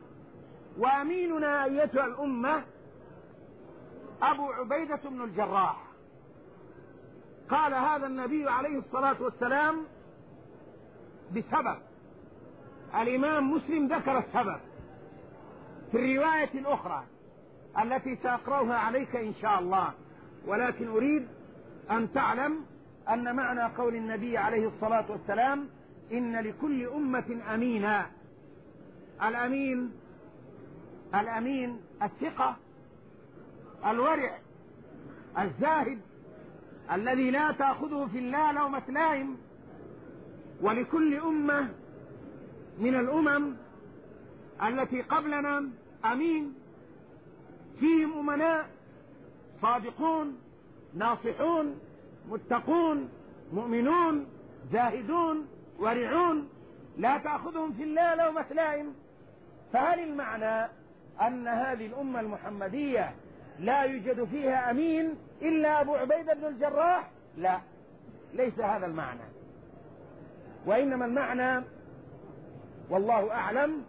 وأميننا أيتها الأمة أبو عبيدة بن الجراح. قال هذا النبي عليه الصلاة والسلام بسبب، الإمام مسلم ذكر السبب في الرواية الأخرى التي سأقرأها عليك إن شاء الله، ولكن أريد أن تعلم أن معنى قول النبي عليه الصلاة والسلام: إن لكل أمة أمينا. الأمين، الأمين الثقة، الورع، الزاهد، الذي لا تأخذه في الله لومة لائم. ولكل أمة من الأمم التي قبلنا أمين، فيهم أمناء صادقون ناصحون متقون مؤمنون زاهدون ورعون، لا تأخذهم في الله لومة لائم. فهل المعنى أن هذه الأمة المحمدية لا يوجد فيها أمين إلا أبو عبيدة بن الجراح؟ لا، ليس هذا المعنى، وإنما المعنى والله أعلم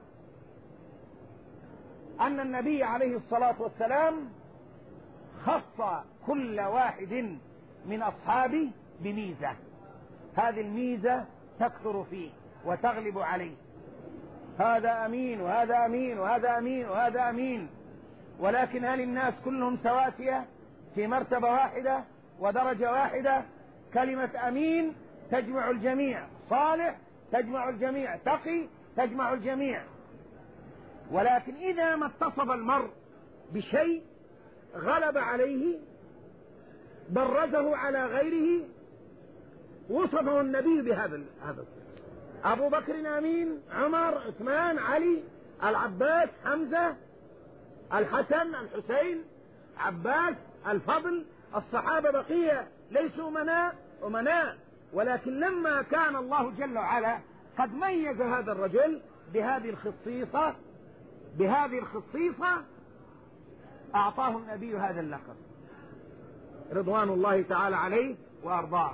أن النبي عليه الصلاة والسلام خص كل واحد من أصحابه بميزة، هذه الميزة تكثر فيه وتغلب عليه. هذا أمين وهذا أمين وهذا أمين وهذا أمين، ولكن هل الناس كلهم سواسية في مرتبة واحدة؟ ودرجة واحدة. كلمة أمين تجمع الجميع، صالح تجمع الجميع، تقي تجمع الجميع. ولكن إذا ما اتصف المرء بشيء غلب عليه برزه على غيره وصفه النبي بهذا هذا. أبو بكر أمين، عمر، عثمان، علي، العباس، حمزة، الحسن، الحسين، عباس، الفضل، الصحابة بقية ليسوا أمناء أمناء ولكن لما كان الله جل وعلا قد ميز هذا الرجل بهذه الخصيصة بهذه الخصيصة أعطاه النبي هذا اللقب رضوان الله تعالى عليه وأرضاه.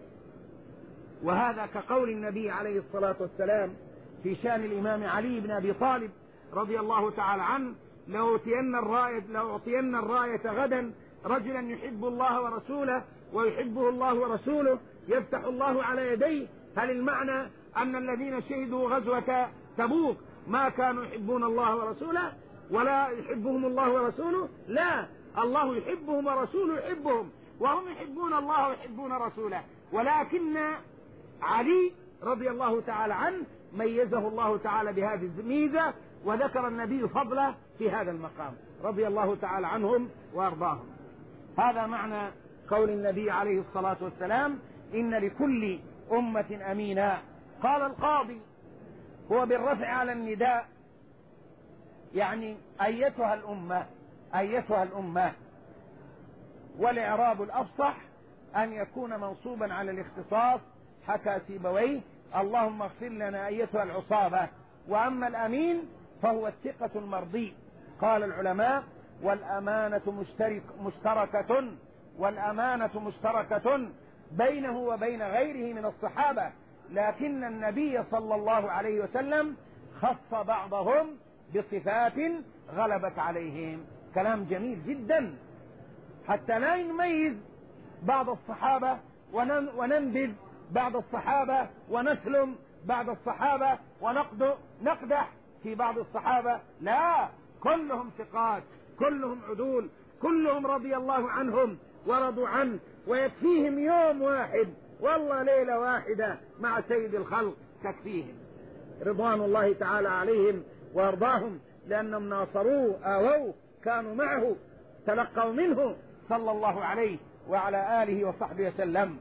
وهذا كقول النبي عليه الصلاة والسلام في شأن الإمام علي بن أبي طالب رضي الله تعالى عنه: لأعطين الراية, لأعطين الراية غدا رجلا يحب الله ورسوله ويحبه الله ورسوله يفتح الله على يديه. هل المعنى أن الذين شهدوا غزوة تبوك ما كانوا يحبون الله ورسوله ولا يحبهم الله ورسوله؟ لا، الله يحبهم ورسوله يحبهم، وهم يحبون الله ويحبون رسوله. ولكن علي رضي الله تعالى عنه ميزه الله تعالى بهذه الميزة، وذكر النبي فضله في هذا المقام رضي الله تعالى عنهم وأرضاهم. هذا معنى قول النبي عليه الصلاة والسلام: إن لكل أمة أمينا. قال القاضي: هو بالرفع على النداء، يعني أيتها الأمة أيتها الأمة، والإعراب الأفصح أن يكون منصوبا على الاختصاص، حكى سيبويه: اللهم اغفر لنا أيتها العصابة. وأما الأمين فهو الثقة المرضي. قال العلماء: والأمانة مشترك مشتركة والأمانة مشتركة بينه وبين غيره من الصحابة، لكن النبي صلى الله عليه وسلم خص بعضهم بصفات غلبت عليهم. كلام جميل جدا، حتى لا نميز بعض الصحابة وننبذ بعض الصحابة ونسلم بعض الصحابة ونقدح في بعض الصحابة. لا، كلهم ثقات، كلهم عدول، كلهم رضي الله عنهم ورضوا عنه، ويكفيهم يوم واحد والله ليلة واحدة مع سيد الخلق تكفيهم رضوان الله تعالى عليهم وارضاهم، لأنهم ناصروه، آووه، كانوا معه، تلقوا منه صلى الله عليه وعلى آله وصحبه وسلم.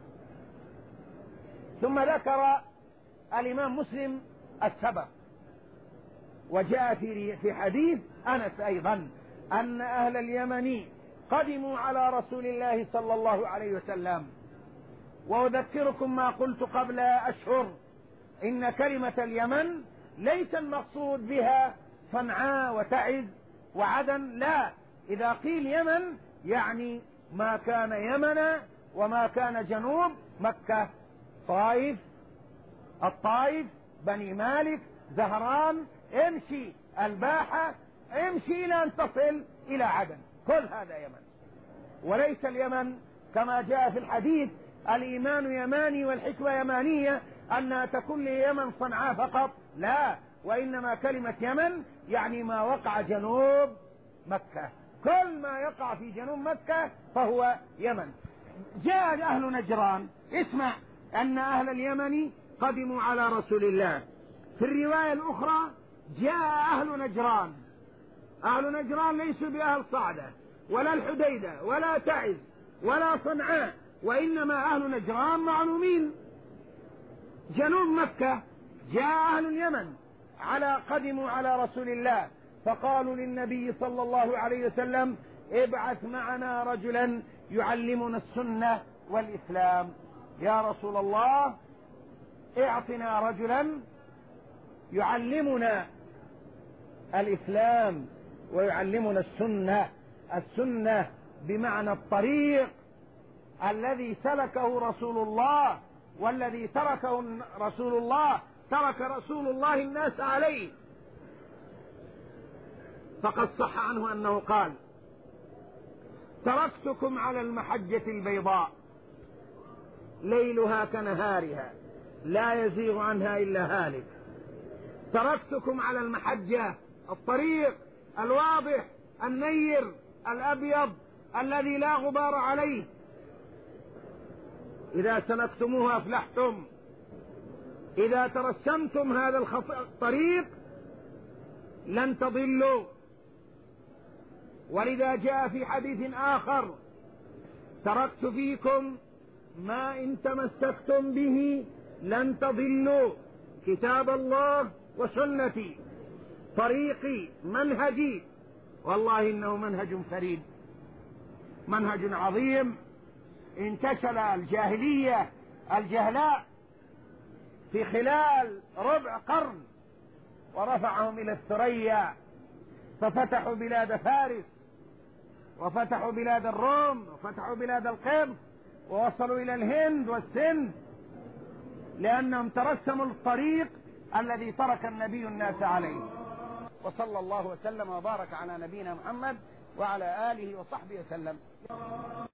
ثم ذكر الإمام مسلم السبب، وجاء في في حديث أنس أيضا أن أهل اليمن قدموا على رسول الله صلى الله عليه وسلم. وأذكركم ما قلت قبل أشهر: إن كلمة اليمن ليس المقصود بها صنعاء وتعز وعدن، لا، إذا قيل يمن يعني ما كان يمن وما كان جنوب مكة، طائف، الطائف، بني مالك، زهران، امشي الباحة، امشي إلى أن تصل إلى عدن، كل هذا يمن. وليس اليمن كما جاء في الحديث: الإيمان يماني والحكمة يمانية، أنها تكون ليمن صنعاء فقط، لا، وإنما كلمة يمن يعني ما وقع جنوب مكة، كل ما يقع في جنوب مكة فهو يمن. جاء أهل نجران، اسمع، أن أهل اليمن قدموا على رسول الله. في الرواية الأخرى جاء أهل نجران. أهل نجران ليسوا بأهل صعدة ولا الحديدة ولا تعز ولا صنعاء، وإنما أهل نجران معلومين جنوب مكة. جاء أهل اليمن على قدموا على رسول الله، فقالوا للنبي صلى الله عليه وسلم: ابعث معنا رجلا يعلمنا السنة والإسلام. يا رسول الله، اعطنا رجلا يعلمنا الإسلام ويعلمنا السنة. السنة بمعنى الطريق الذي سلكه رسول الله، والذي تركه رسول الله، ترك رسول الله الناس عليه. فقد صح عنه أنه قال: تركتكم على المحجة البيضاء ليلها كنهارها لا يزيغ عنها إلا هالك. تركتكم على المحجة، الطريق الواضح النير الأبيض الذي لا غبار عليه، إذا سلكتموه أفلحتم. إذا ترسمتم هذا الطريق لن تضلوا. ولذا جاء في حديث آخر: تركت فيكم ما إن تمسكتم به لن تضلوا، كتاب الله وسنتي، طريقي منهجي. والله إنه منهج فريد، منهج عظيم. انتشل الجاهلية الجهلاء في خلال ربع قرن ورفعهم إلى الثريا، ففتحوا بلاد فارس وفتحوا بلاد الروم وفتحوا بلاد القبط ووصلوا إلى الهند والسند، لأنهم ترسموا الطريق الذي ترك النبي الناس عليه. وصلى الله وسلم وبارك على نبينا محمد وعلى آله وصحبه وسلم.